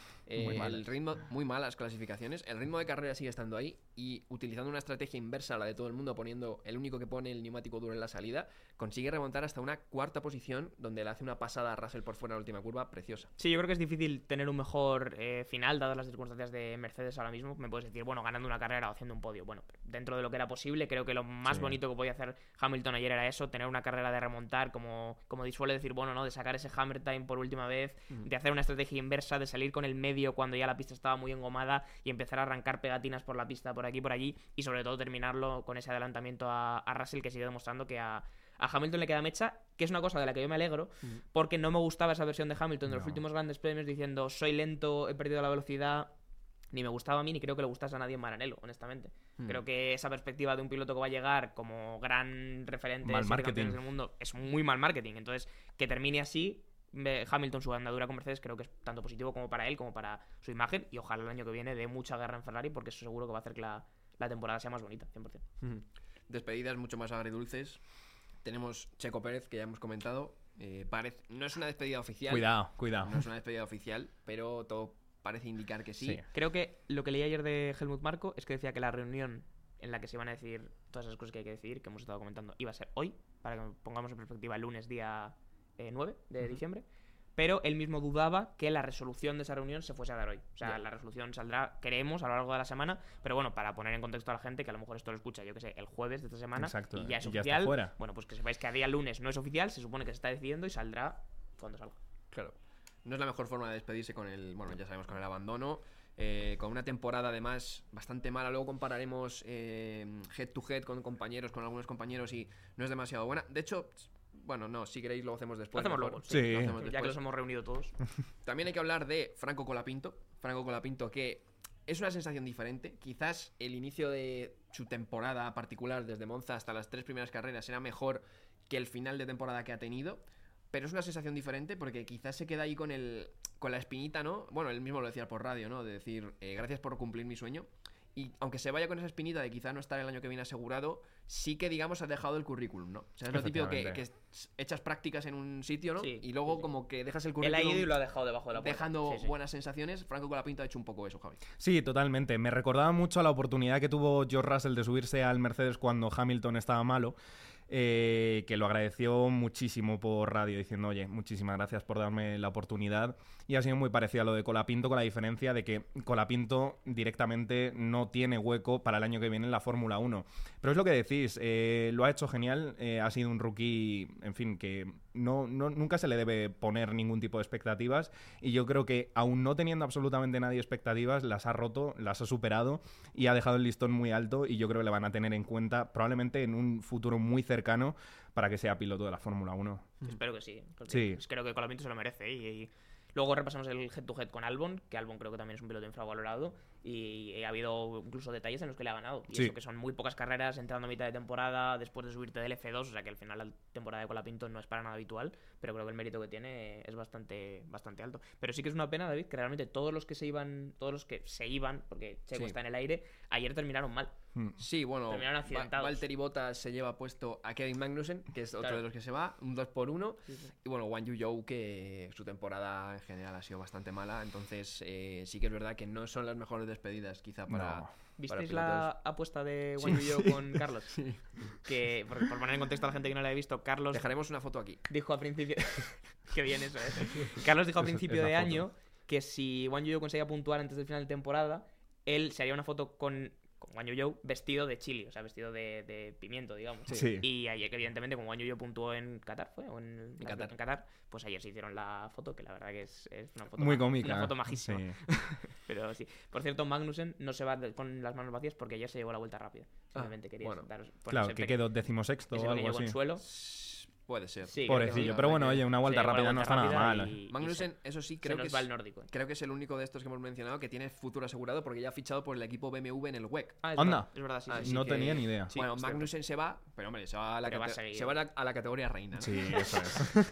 A: muy malas clasificaciones, el ritmo de carrera sigue estando ahí y utilizando una estrategia inversa a la de todo el mundo, poniendo el único que pone el neumático duro en la salida, consigue remontar hasta una 4ª posición donde le hace una pasada a Russell por fuera en la última curva preciosa.
B: Sí, yo creo que es difícil tener un mejor final dadas las circunstancias de Mercedes ahora mismo. Me puedes decir, bueno, ganando una carrera o haciendo un podio. Bueno, dentro de lo que era posible, creo que lo más bonito que podía hacer Hamilton ayer era eso, tener una carrera de remontar, como suele decir, bueno, ¿no? De sacar ese hammer time por última vez, de hacer una estrategia inversa, de salir con el medio cuando ya la pista estaba muy engomada y empezar a arrancar pegatinas por la pista, por aquí, por allí, y sobre todo terminarlo con ese adelantamiento a Russell, que sigue demostrando que a A Hamilton le queda mecha, que es una cosa de la que yo me alegro, porque no me gustaba esa versión de Hamilton de los últimos grandes premios diciendo soy lento, he perdido la velocidad. Ni me gustaba a mí, ni creo que le gustase a nadie en Maranello, honestamente. Creo que esa perspectiva de un piloto que va a llegar como gran referente de campeones del mundo es muy mal marketing. Entonces, que termine así, Hamilton, su andadura con Mercedes, creo que es tanto positivo como para él, como para su imagen. Y ojalá el año que viene dé mucha guerra en Ferrari, porque eso seguro que va a hacer que la temporada sea más bonita, 100%.
A: Despedidas mucho más agridulces. Tenemos Checo Pérez, que ya hemos comentado. No es una despedida oficial.
C: Cuidado.
A: No es una despedida oficial, pero todo parece indicar que sí.
B: Creo que lo que leí ayer de Helmut Marko es que decía que la reunión en la que se iban a decir todas esas cosas que hay que decir, que hemos estado comentando, iba a ser hoy, para que pongamos en perspectiva el lunes día 9 de diciembre, pero él mismo dudaba que la resolución de esa reunión se fuese a dar hoy. O sea, la resolución saldrá, creemos, a lo largo de la semana, pero bueno, para poner en contexto a la gente que a lo mejor esto lo escucha, yo que sé, el jueves de esta semana.
C: Exacto,
B: y ya es
C: y ya
B: oficial.
C: está fuera.
B: Bueno, pues que sepáis que a día lunes no es oficial, se supone que se está decidiendo y saldrá cuando salga.
A: Claro. No es la mejor forma de despedirse con ya sabemos, con el abandono. Con una temporada además bastante mala. Luego compararemos head to head con algunos compañeros, y no es demasiado buena. De hecho, bueno, no, si queréis lo hacemos después.
B: Lo hacemos luego,
C: sí.
B: Lo hacemos ya que los hemos reunido todos.
A: También hay que hablar de Franco Colapinto. Que es una sensación diferente. Quizás el inicio de su temporada particular, desde Monza hasta las 3 primeras carreras, era mejor que el final de temporada que ha tenido. Pero es una sensación diferente porque quizás se queda ahí con la espinita, ¿no? Bueno, él mismo lo decía por radio, ¿no? De decir, gracias por cumplir mi sueño. Y aunque se vaya con esa espinita de quizá no estar el año que viene asegurado, sí que, digamos, has dejado el currículum, ¿no? O sea, es lo típico que echas prácticas en un sitio, ¿no?
B: Sí,
A: y luego como que dejas el currículum.
B: Él ha ido y lo ha dejado debajo de la puerta.
A: Dejando buenas sensaciones. Franco Colapinto ha hecho un poco eso, Javi.
C: Sí, totalmente. Me recordaba mucho a la oportunidad que tuvo George Russell de subirse al Mercedes cuando Hamilton estaba malo. Que lo agradeció muchísimo por radio, diciendo, oye, muchísimas gracias por darme la oportunidad. Y ha sido muy parecido a lo de Colapinto, con la diferencia de que Colapinto directamente no tiene hueco para el año que viene en la Fórmula 1. Pero es lo que decís, lo ha hecho genial, ha sido un rookie, en fin, que nunca se le debe poner ningún tipo de expectativas, y yo creo que aún no teniendo absolutamente nadie expectativas, las ha roto, las ha superado y ha dejado el listón muy alto, y yo creo que le van a tener en cuenta probablemente en un futuro muy cercano para que sea piloto de la Fórmula 1.
B: Espero que sí, porque creo que Colapinto se lo merece. Y luego repasamos el head to head con Albon, que Albon creo que también es un piloto infravalorado, y ha habido incluso detalles en los que le ha ganado. Y eso que son muy pocas carreras, entrando a mitad de temporada, después de subirte del F2, o sea que al final la temporada de Colapinto no es para nada habitual, pero creo que el mérito que tiene es bastante alto. Pero sí que es una pena, David, que realmente todos los que se iban, porque Checo está en el aire, ayer terminaron mal.
A: Sí, bueno,
B: terminaron accidentados.
A: Valtteri Bottas se lleva puesto a Kevin Magnussen, que es otro de los que se va, un 2-1. Sí. Y bueno, Guan Yu Zhou, que su temporada en general ha sido bastante mala. Entonces sí que es verdad que no son las mejores despedidas quizá para...
C: No.
B: ¿Visteis la apuesta de Guan Yu Zhou con Carlos? Sí. Que, por poner en contexto a la gente que no la ha visto, Carlos...
A: Dejaremos una foto aquí.
B: Dijo a principio... Qué bien eso, ¿eh? Carlos dijo a principio de año que si Guan Yu Zhou conseguía puntuar antes del final de temporada, él se haría una foto con Guan Yu Zhou vestido de chili, o sea, vestido de pimiento, digamos.
C: Sí.
B: Y ayer, evidentemente, como Guan Yu Zhou puntuó en Qatar, ¿fue? ¿O en Qatar, pues ayer se hicieron la foto, que la verdad que es una foto
C: muy cómica.
B: Una foto majísima.
C: Sí.
B: Pero sí. Por cierto, Magnussen no se va con las manos vacías porque ayer se llevó la vuelta rápida. Simplemente quería daros...
C: Claro, que quedó 16º o algo así.
B: Consuelo.
A: Puede ser.
B: Sí,
C: pobrecillo, pero bueno, oye, una vuelta rápida no está nada mal.
A: Magnussen, eso sí, creo que es el único de estos que hemos mencionado que tiene futuro asegurado, porque ya ha fichado por el equipo BMW en el WEC.
C: Anda,
B: es verdad, sí.
C: No tenía ni idea.
A: Sí, bueno, Magnussen se va, pero hombre, se va a la categoría reina, ¿no?
C: Sí, eso es.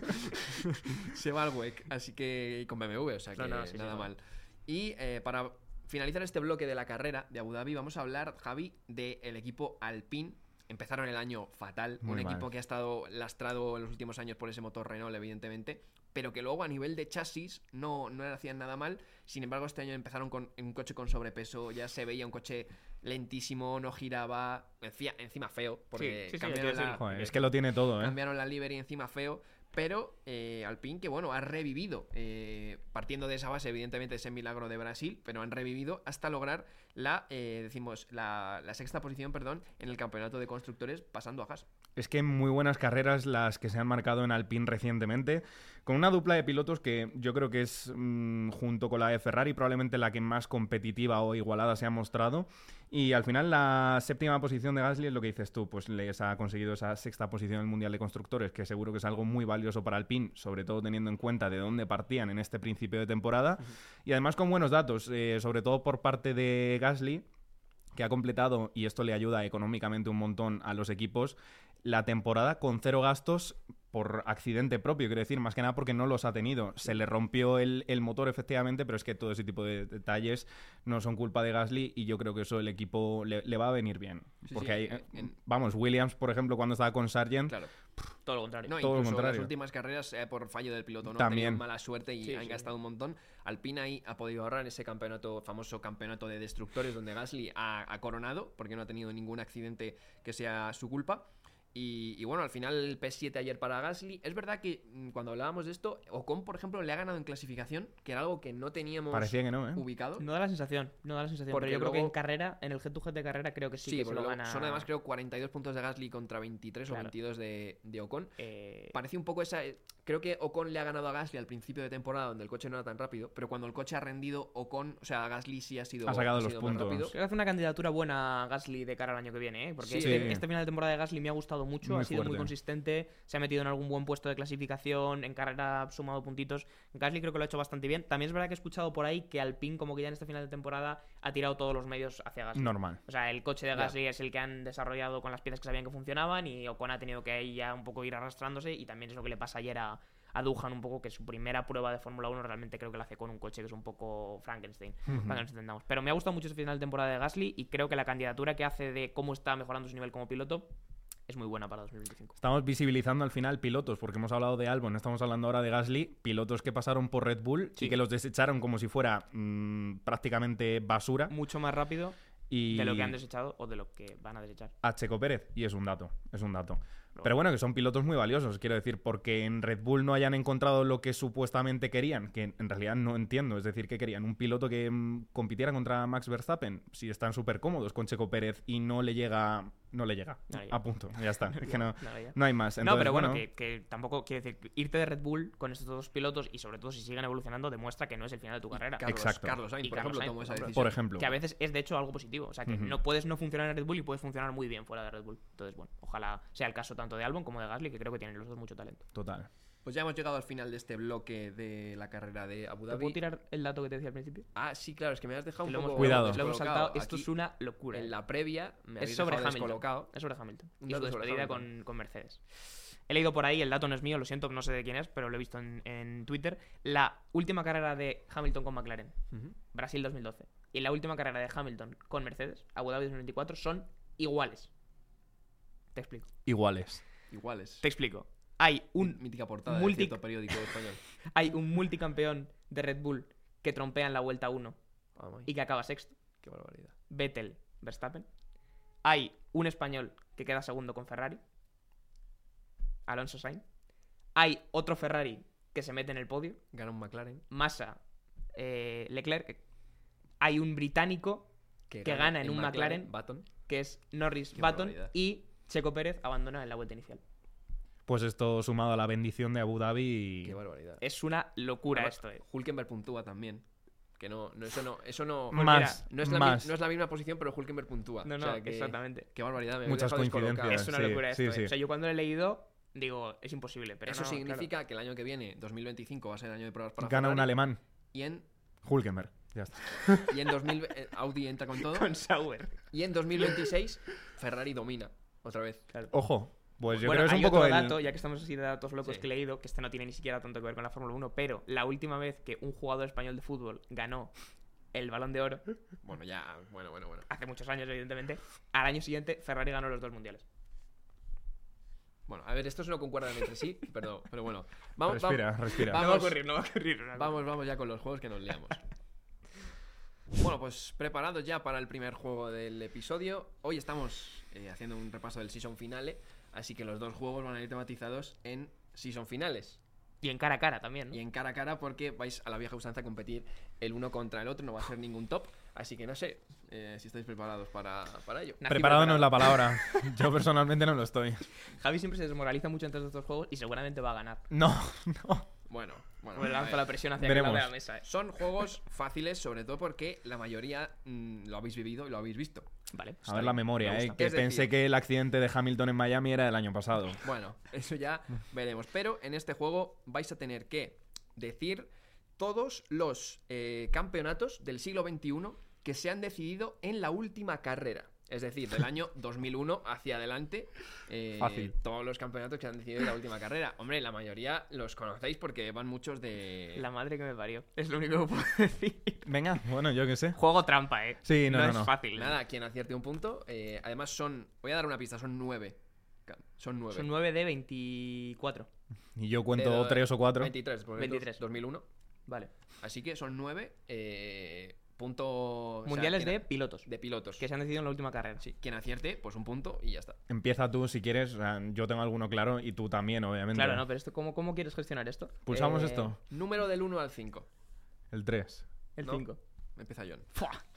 A: Se va al WEC, así que con BMW, o sea que nada mal. Y para finalizar este bloque de la carrera de Abu Dhabi, vamos a hablar, Javi, del equipo Alpine. Empezaron el año fatal, un equipo que ha estado lastrado en los últimos años por ese motor Renault, evidentemente, pero que luego a nivel de chasis no hacían nada mal. Sin embargo, este año empezaron con un coche con sobrepeso, ya se veía un coche lentísimo, no giraba, encima feo, porque
C: cambiaron es que lo tiene todo,
A: cambiaron la livery, encima feo. Pero Alpine, que bueno, ha revivido, partiendo de esa base, evidentemente, ese milagro de Brasil, pero han revivido hasta lograr la sexta posición, en el campeonato de constructores, pasando a Haas.
C: Es que muy buenas carreras las que se han marcado en Alpine recientemente, con una dupla de pilotos que yo creo que es, junto con la de Ferrari, probablemente la que más competitiva o igualada se ha mostrado. Y al final la 7ª posición de Gasly es lo que dices tú, pues les ha conseguido esa 6ª posición en el Mundial de Constructores, que seguro que es algo muy valioso para Alpine, sobre todo teniendo en cuenta de dónde partían en este principio de temporada. Y además con buenos datos, sobre todo por parte de Gasly, que ha completado, y esto le ayuda económicamente un montón a los equipos, la temporada con 0 gastos por accidente propio, quiero decir, más que nada porque no los ha tenido. Se le rompió el motor, efectivamente, pero es que todo ese tipo de detalles no son culpa de Gasly y yo creo que eso el equipo le va a venir bien.
A: Sí,
C: porque
A: sí,
C: vamos, Williams, por ejemplo, cuando estaba con Sargent...
A: Claro.
B: Todo lo contrario.
A: No,
C: todo
A: incluso
C: lo contrario.
A: las últimas carreras por fallo del piloto, ¿no?
C: También.
A: Han tenido mala suerte y han gastado un montón. Alpine ahí ha podido ahorrar ese famoso campeonato de destructores donde Gasly ha coronado porque no ha tenido ningún accidente que sea su culpa. Y bueno, al final el P7 ayer para Gasly. Es verdad que cuando hablábamos de esto, Ocon, por ejemplo, le ha ganado en clasificación, que era algo que no teníamos
C: Parecía que no,
A: ubicado.
B: No da la sensación, pero yo creo que en carrera, en el G2G de carrera, creo que sí que se lo gana.
A: Son además creo 42 puntos de Gasly contra 23 o 22 de Ocon. Parece un poco esa... Creo que Ocon le ha ganado a Gasly al principio de temporada donde el coche no era tan rápido, pero cuando el coche ha rendido, Ocon, o sea, Gasly sí ha
C: sacado los puntos.
B: Creo que hace una candidatura buena Gasly de cara al año que viene, ¿eh? Porque este final de temporada de Gasly me ha gustado mucho, ha sido muy consistente, se ha metido en algún buen puesto de clasificación, en carrera ha sumado puntitos. Gasly creo que lo ha hecho bastante bien. También es verdad que he escuchado por ahí que Alpine, como que ya en este final de temporada, ha tirado todos los medios hacia Gasly.
C: Normal.
B: O sea, el coche de Gasly es el que han desarrollado con las piezas que sabían que funcionaban y Ocon ha tenido que ahí ya un poco ir arrastrándose y también es lo que le pasa ayer a Doohan un poco, que su primera prueba de Fórmula 1 realmente creo que la hace con un coche que es un poco Frankenstein, para que nos entendamos. Pero me ha gustado mucho este final de temporada de Gasly y creo que la candidatura que hace de cómo está mejorando su nivel como piloto es muy buena para 2025.
C: Estamos visibilizando al final pilotos, porque hemos hablado de Albon, estamos hablando ahora de Gasly, pilotos que pasaron por Red Bull y que los desecharon como si fuera prácticamente basura.
B: Mucho más rápido de lo que han desechado o de lo que van a desechar.
C: A Checo Pérez, y es un dato. Pero bueno, que son pilotos muy valiosos, quiero decir, porque en Red Bull no hayan encontrado lo que supuestamente querían, que en realidad no entiendo, es decir, que querían un piloto que compitiera contra Max Verstappen, si están súper cómodos con Checo Pérez y no le llega a punto, ya está, es que no hay más. Entonces,
B: no, pero bueno, que tampoco, quiero decir, irte de Red Bull con estos dos pilotos y sobre todo si siguen evolucionando demuestra que no es el final de tu carrera.
C: Exacto.
A: Sainz,
C: por ejemplo.
B: Que a veces es de hecho algo positivo, o sea que no puedes no funcionar en Red Bull y puedes funcionar muy bien fuera de Red Bull. Entonces, bueno, ojalá sea el caso tanto de Albon como de Gasly, que creo que tienen los dos mucho talento.
C: Total.
A: Pues ya hemos llegado al final de este bloque de la carrera de Abu Dhabi.
B: ¿Te puedo tirar el dato que te decía al principio?
A: Ah, sí, claro, es que me has dejado un poco...
C: Cuidado.
B: Lo hemos saltado. Esto es una locura.
A: En la previa me habéis
B: sobre
A: dejado
B: Hamilton.
A: descolocado.
B: Es sobre Hamilton.
A: Un
B: Y su
A: dato sobre
B: despedida con Mercedes. He leído por ahí, el dato no es mío, lo siento, no sé de quién es, pero lo he visto en Twitter. La última carrera de Hamilton con McLaren, Brasil 2012, y la última carrera de Hamilton con Mercedes, Abu Dhabi 2024, son iguales. Te explico.
C: Iguales.
B: Te explico. Hay un
A: mítica portada de cierto periódico español.
B: Hay un multicampeón de Red Bull que trompea en la vuelta 1 y que acaba sexto.
A: Qué barbaridad.
B: Vettel, Verstappen. Hay un español que queda segundo con Ferrari, Alonso Sainz. Hay otro Ferrari que se mete en el podio,
A: gana un McLaren.
B: Massa, Leclerc. Hay un británico que gana en un McLaren, que es Norris Button, y Checo Pérez abandona en la vuelta inicial.
C: Pues esto sumado a la bendición de Abu Dhabi.
A: Qué barbaridad.
B: Es una locura esto,
A: Hülkenberg puntúa también. Que eso no.
C: Más.
A: No es la misma posición, pero Hülkenberg puntúa.
B: No,
A: o sea,
B: exactamente.
A: Qué barbaridad.
C: Muchas coincidencias.
B: Es una locura esto.
C: Sí.
B: O sea, yo cuando lo he leído, digo, es imposible. Pero
A: eso significa que el año que viene, 2025, va a ser el año de pruebas para
C: Gana
A: Ferrari,
C: un alemán.
A: Y en
C: Hülkenberg. Ya está.
A: Y en 2000 Audi entra con todo.
B: Con Sauber.
A: Y en 2026 Ferrari domina otra vez.
B: Claro.
C: Ojo. Pues yo
B: bueno,
C: creo que es
B: hay
C: un poco
B: otro dato, ya que estamos así de datos locos que he leído, que este no tiene ni siquiera tanto que ver con la Fórmula 1, pero la última vez que un jugador español de fútbol ganó el Balón de Oro,
A: bueno,
B: hace muchos años evidentemente, al año siguiente Ferrari ganó los 2 mundiales.
A: Bueno, a ver, estos no concuerdan entre sí, pero bueno.
C: Respira.
A: Vamos,
B: no va a ocurrir.
A: Vamos ya con los juegos que nos liamos. Bueno, pues preparados ya para el primer juego del episodio. Hoy estamos haciendo un repaso del Season Finale, así que los dos juegos van a ir tematizados en Season Finales.
B: Y en cara a cara también, ¿no?
A: Y en cara a cara porque vais a la vieja usanza a competir el uno contra el otro, no va a ser ningún top. Así que no sé si estáis preparados para ello.
C: Preparado no es la palabra. Yo personalmente no lo estoy.
B: Javi siempre se desmoraliza mucho antes de estos juegos y seguramente va a ganar.
C: No.
A: Bueno,
B: Me lanzo la presión hacia
C: Veremos.
B: la mesa.
A: Son juegos fáciles, sobre todo porque la mayoría lo habéis vivido y lo habéis visto.
B: Vale.
C: A ver la memoria,
A: Me gusta.
C: que
A: Es decir-
C: pensé que el accidente de Hamilton en Miami era del año pasado.
A: Bueno, eso ya veremos. Pero en este juego vais a tener que decir todos los campeonatos del siglo XXI que se han decidido en la última carrera. Es decir, del año 2001 hacia adelante.
C: Fácil.
A: Todos los campeonatos que se han decidido en la última carrera. Hombre, la mayoría los conocéis porque van muchos de...
B: La madre que me parió. Es lo único que puedo decir.
C: Venga, bueno, yo qué sé.
B: Juego trampa, ¿eh?
C: Sí, no.
B: es fácil.
A: Nada, quien acierte un punto. Además son... Voy a dar una pista, son 9. Son 9.
B: Son 9 de 24.
C: Y yo cuento 3 o 4.
A: 23, porque
B: 23.
A: 2001.
B: Vale.
A: Así que son 9 puntos...
B: Mundiales
A: o sea,
B: de pilotos.
A: de pilotos.
B: Que se han decidido en la última carrera.
A: Sí, quien acierte, pues un punto y ya está.
C: Empieza tú si quieres. O sea, yo tengo alguno claro y tú también, obviamente.
B: Claro, no, pero esto, ¿cómo quieres gestionar esto?
C: ¿Pulsamos esto?
A: Número del 1 al 5.
C: El 3.
B: El
A: ¿no?
B: 5.
A: Empieza John.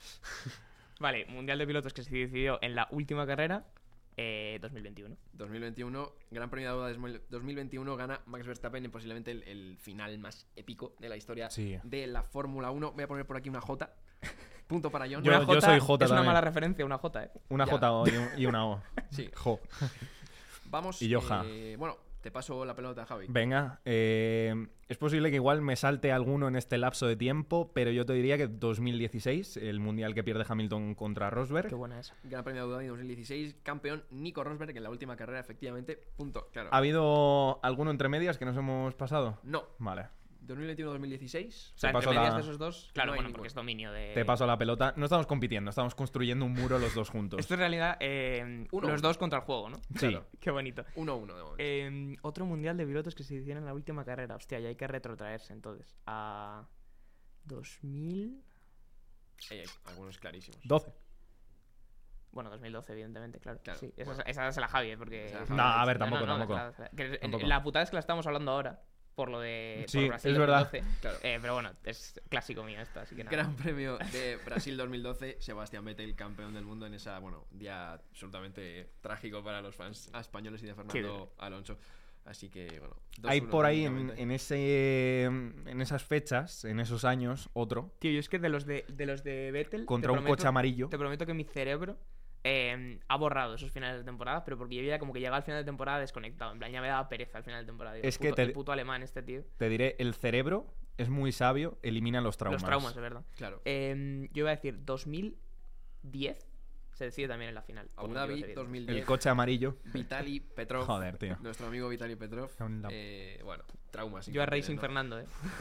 B: Vale, Mundial de Pilotos que se decidió en la última carrera, 2021.
A: 2021, Gran Premio de Abu Dhabi 2021 gana Max Verstappen en posiblemente el final más épico de la historia
C: Sí.
A: de la Fórmula 1. Voy a poner por aquí una J. Punto para John.
C: Yo-
B: Una J
C: soy J
B: es una
C: también.
B: mala referencia, una J, ¿eh?
C: Una
A: Ya.
C: J O y una O.
A: Sí.
C: Jo.
A: Vamos.
C: Y yo, ja.
A: Bueno, te paso la pelota, Javi.
C: Venga, es posible que igual me salte alguno en este lapso de tiempo, pero yo te diría que 2016, el mundial que pierde Hamilton contra Rosberg.
B: Qué buena esa.
A: Gran Premio de Abu Dhabi 2016, campeón Nico Rosberg en la última carrera, efectivamente. Punto. Claro.
C: ¿Ha habido alguno entre medias que nos hemos pasado?
A: No.
C: Vale.
A: 2021-2016.
B: O sea,
C: Te
B: entre
C: paso
B: medias
C: la-
B: de esos dos, claro,
A: No hay
B: bueno,
A: ninguno.
B: porque es dominio de...
C: Te paso la pelota. No estamos compitiendo, estamos construyendo un muro los dos juntos.
B: Esto en realidad,
A: Uno.
B: los dos contra el juego, ¿no?
C: Sí.
A: Claro.
B: Qué bonito.
A: 1-1 de momento.
B: Otro mundial de pilotos que se hicieron en la última carrera. Hostia, ya hay que retrotraerse entonces. A 2000...
A: Algunos clarísimos.
C: 12.
B: Bueno, 2012, evidentemente, claro.
A: Claro,
B: Sí,
A: bueno.
B: esa se la Javi, porque...
A: Esa la Javi.
C: No, a ver, tampoco,
B: No,
C: tampoco.
B: que la putada es que la estamos hablando ahora. Por lo de
C: Sí,
B: por Brasil
C: es verdad.
B: 2012.
A: Claro.
B: Pero bueno, es clásico mío esto, así que nada.
A: Gran Premio de Brasil 2012, Sebastián Vettel, campeón del mundo en esa, día absolutamente trágico para los fans españoles y de Fernando Alonso. Así que, bueno. 2-1
C: Hay por ahí
A: técnicamente.
C: en esas fechas, en esos años, otro,
B: Tío, yo es que de los de Vettel...
C: contra
B: te
C: un
B: prometo-
C: coche amarillo.
B: Te prometo que mi cerebro ha borrado esos finales de temporada, pero porque yo ya como que llegaba al final de temporada desconectado. En plan, ya me daba pereza al final de temporada. Digo,
C: Es
B: el
C: que
B: puto, el puto alemán este, tío.
C: Te diré, el cerebro es muy sabio, elimina los traumas.
B: Los traumas, de verdad.
A: Claro.
B: Yo iba a decir 2010 se decide también en la final.
A: Abu
B: por
A: Dhabi
B: motivos evidentes.
A: 2010.
C: El coche amarillo.
A: Vitaly Petrov.
C: Joder, tío.
A: Nuestro amigo Vitaly Petrov.
C: Onda.
A: Bueno, traumas.
B: Yo a
A: infantiles,
B: Racing
A: ¿no?
B: Fernando,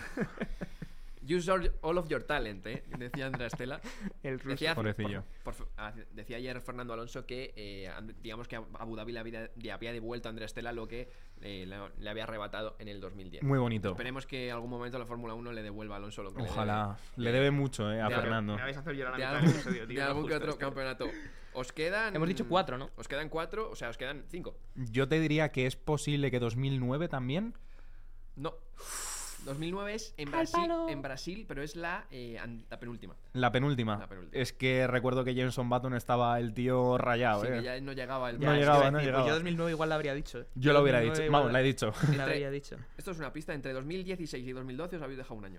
A: Use all of your talent, decía Andrea Estela.
B: El ruso.
A: Decía,
C: Pobrecillo.
A: decía ayer Fernando Alonso que digamos que a Abu Dhabi le había devuelto a Andrea Estela lo que le había arrebatado en el 2010.
C: Muy bonito.
A: Esperemos que en algún momento la Fórmula 1 le devuelva a Alonso lo que
C: Ojalá. Le debe mucho, a
A: de-
C: Fernando.
B: Me vais a hacer llorar
A: de
B: a
A: algún,
B: mitad del episodio, tío,
A: de
B: no
A: algún que
B: justo
A: otro
B: esto.
A: campeonato. Os quedan...
B: Hemos dicho 4, ¿no?
A: Os quedan 4, o sea, os quedan 5.
C: Yo te diría que es posible que 2009 también.
A: No. 2009 es en Brasil, pero es la penúltima.
C: La penúltima.
A: La penúltima.
C: Es que recuerdo que Jenson Button estaba el tío rayado,
A: Sí, que ya no llegaba el...
C: No
B: es que
C: llegaba,
B: iba a
C: no
B: decir,
C: llegaba.
B: Pues yo 2009 igual la habría dicho.
C: Yo lo hubiera dicho.
B: 2009
C: Vamos,
B: igual
C: la he dicho.
B: La habría dicho.
A: Esto es una pista. Entre 2016 y 2012 os habéis dejado un año.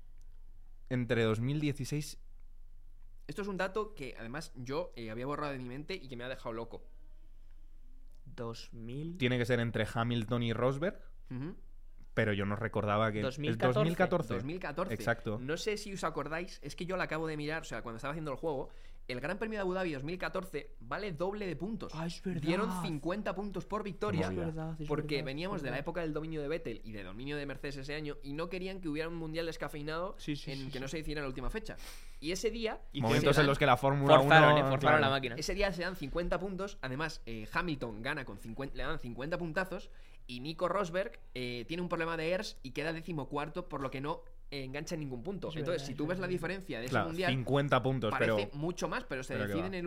C: Entre 2016.
A: Esto es un dato que además yo había borrado de mi mente y que me ha dejado loco.
B: 2000.
C: Tiene que ser entre Hamilton y Rosberg.
A: Ujú.
C: Pero yo no recordaba que.
B: 2014.
C: El 2014.
A: 2014.
C: Exacto.
A: No sé si os acordáis, es que yo la acabo de mirar, o sea, cuando estaba haciendo el juego, el Gran Premio de Abu Dhabi 2014 vale doble de puntos.
B: Ah, es verdad.
A: Dieron 50 puntos por victoria.
C: Es
B: verdad, es
A: Porque
B: verdad,
A: veníamos
B: es
A: de la
B: verdad.
A: época del dominio de Vettel y de dominio de Mercedes ese año y no querían que hubiera un mundial descafeinado
B: Sí, sí,
A: en
B: sí,
A: que
B: sí.
A: no se hiciera en la última fecha. Y ese día...
B: Y
C: Momentos
A: se
C: en
A: dan-
C: los que la Fórmula 1.
B: Forzaron
C: claro.
B: la máquina.
A: Ese día se dan 50 puntos. Además, Hamilton gana con 50, le dan 50 puntazos. Y Nico Rosberg tiene un problema de ERS y queda 14º, por lo que no engancha en ningún punto. Entonces, si tú ves la diferencia de ese mundial,
C: 50 puntos,
A: parece mucho más, pero se decide en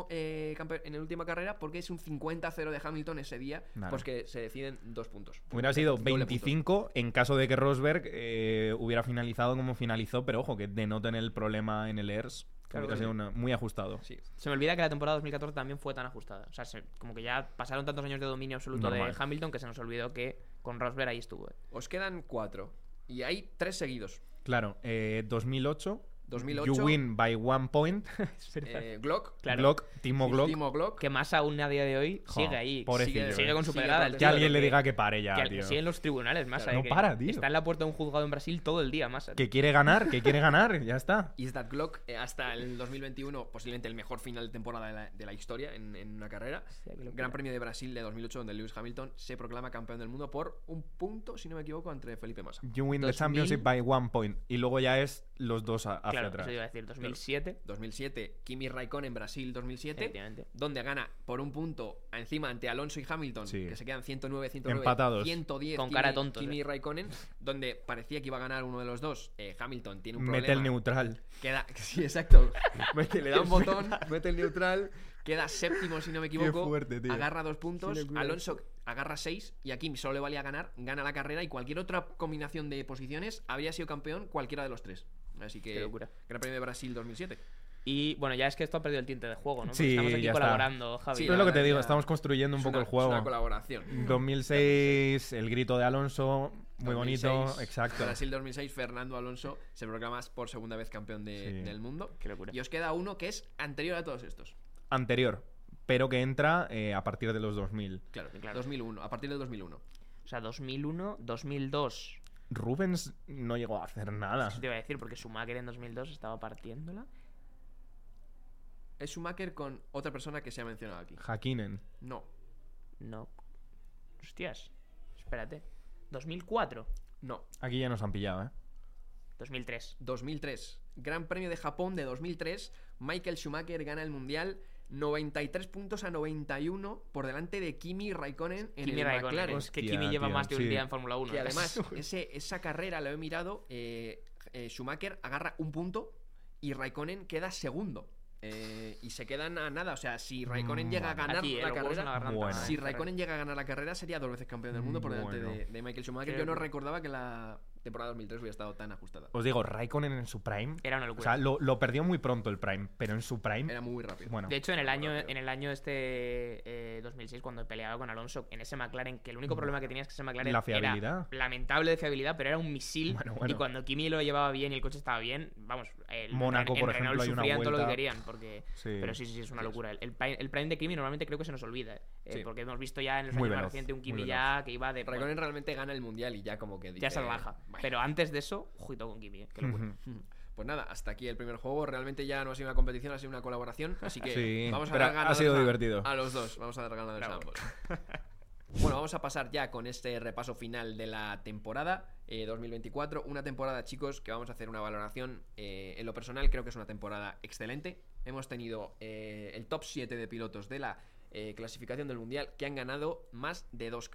A: la última carrera porque es un 50-0 de Hamilton ese día, pues que se deciden 2 puntos.
C: Hubiera sido 25 en caso de que Rosberg hubiera finalizado como finalizó, pero ojo, que denoten el problema en el ERS. Claro, hubiera sido muy ajustado.
B: Sí. Se me olvida que la temporada 2014 también fue tan ajustada. O sea, como que ya pasaron tantos años de dominio absoluto de Hamilton que se nos olvidó que con Rosberg ahí estuvo.
A: Os quedan 4 y hay 3 seguidos.
C: Claro, 2008 You win by 1 point.
A: Glock.
B: Claro.
C: Glock, Timo Glock.
A: Timo Glock.
B: Que más aún a día de hoy sigue ahí. Sigue con su pedalada.
C: Que alguien le diga que pare ya, tío.
B: Sigue en los tribunales, Massa.
C: No para, tío.
B: Está en la puerta de un juzgado en Brasil todo el día, Massa.
C: Que quiere ganar, ya está.
A: Is that Glock hasta el 2021 posiblemente el mejor final de temporada de la historia en una carrera. Gran Premio de Brasil de 2008 donde Lewis Hamilton se proclama campeón del mundo por un punto, si no me equivoco, entre Felipe Massa.
C: You win the championship by 1 point. Y luego ya es los dos hacia atrás.
B: Eso iba a decir,
A: 2007, Kimi Raikkonen en Brasil 2007, donde gana por un punto encima ante Alonso y Hamilton, que se quedan 109, 109,
C: empatados.
A: 110
B: con cara tonto,
A: Kimi Raikkonen, donde parecía que iba a ganar uno de los dos. Hamilton tiene un problema.
C: Mete el neutral.
A: Sí, exacto. Le da un botón, mete el neutral, queda séptimo si no me equivoco.
C: Qué fuerte, tío.
A: Agarra 2 puntos, Alonso agarra 6 y a Kimi solo le valía ganar, gana la carrera y cualquier otra combinación de posiciones habría sido campeón cualquiera de los 3. Así que Gran Premio de Brasil 2007.
B: Y bueno, ya es que esto ha perdido el tinte de juego, ¿no? Porque
C: sí,
B: estamos aquí colaborando, Javi.
C: Sí, es lo que te digo, estamos construyendo un poco el juego.
A: Es una colaboración.
C: 2006, el grito de Alonso, muy
A: 2006,
C: bonito, exacto.
A: Brasil 2006, Fernando Alonso se proclama por segunda vez campeón del mundo.
B: Qué locura.
A: Y os queda uno que es anterior a todos estos.
C: Anterior, pero que entra a partir de los 2000.
A: Claro, 2001, a partir del 2001.
B: O sea, 2001, 2002...
C: Rubens no llegó a hacer nada.
B: Eso te iba a decir, porque Schumacher en 2002 estaba partiéndola.
A: Es Schumacher con otra persona que se ha mencionado aquí.
C: Häkkinen.
A: No.
B: Hostias, espérate. 2004.
A: No.
C: Aquí ya nos han pillado,
B: 2003.
A: Gran Premio de Japón de 2003. Michael Schumacher gana el Mundial 93 puntos a 91 por delante de Kimi Raikkonen en el McLaren.
B: Es que Kimi lleva más de un día en Fórmula 1.
A: Y además, esa carrera lo he mirado. Schumacher agarra un punto y Raikkonen queda segundo. Y se quedan a nada. O sea, si Raikkonen llega a ganar la carrera, si Raikkonen llega a ganar la carrera, sería 2 veces campeón del mundo por delante de Michael Schumacher. Yo no recordaba que la temporada 2003 hubiera estado tan ajustada.
C: Os digo, Raikkonen en su prime
B: era una locura.
C: O sea, lo perdió muy pronto el prime, pero en su prime
A: era muy rápido.
C: Bueno,
B: de hecho, en el año este 2006, cuando peleaba con Alonso en ese McLaren, que el único problema que tenía es que ese McLaren era lamentable de fiabilidad, pero era un misil.
C: Bueno.
B: Y cuando Kimi lo llevaba bien y el coche estaba bien, vamos,
C: Mónaco, por ejemplo, hay una vuelta.
B: Todo lo que querían, porque pero sí, es una locura. El prime de Kimi normalmente creo que se nos olvida, porque hemos visto ya en los años más recientes un Kimi ya que iba de...
A: Raikkonen realmente gana el mundial y ya como que dice,
B: ya se relaja. Pero antes de eso, ojito con Kimi, qué locura.
A: Pues nada, hasta aquí el primer juego. Realmente ya no ha sido una competición, ha sido una colaboración. Así que vamos a dar ganadores.
C: Ha sido divertido.
A: A los dos, vamos a dar ganadores a ambos. Bueno, vamos a pasar ya con este repaso final de la temporada 2024. Una temporada, chicos, que vamos a hacer una valoración. En lo personal, creo que es una temporada excelente. Hemos tenido el top 7 de pilotos de la clasificación del mundial que han ganado más de 2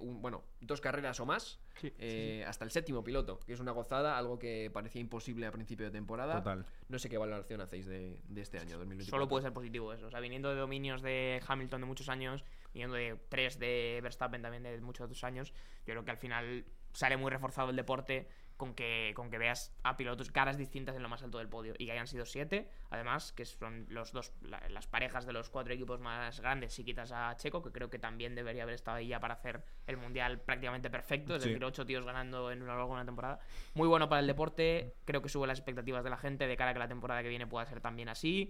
A: carreras o más. Hasta el 7º piloto, que es una gozada, algo que parecía imposible a principio de temporada.
C: Total.
A: No sé qué valoración hacéis de este año 2024.
B: Solo puede ser positivo eso, o sea, viniendo de dominios de Hamilton de muchos años, viniendo de 3 de Verstappen también de muchos otros años, yo creo que al final sale muy reforzado el deporte con que veas a pilotos caras distintas en lo más alto del podio y que hayan sido 7, además que son las parejas de los 4 equipos más grandes, si quitas a Checo, que creo que también debería haber estado ahí ya para hacer el mundial prácticamente perfecto, es decir, 8 tíos ganando en una temporada. Muy bueno para el deporte, creo que sube las expectativas de la gente de cara a que la temporada que viene pueda ser también así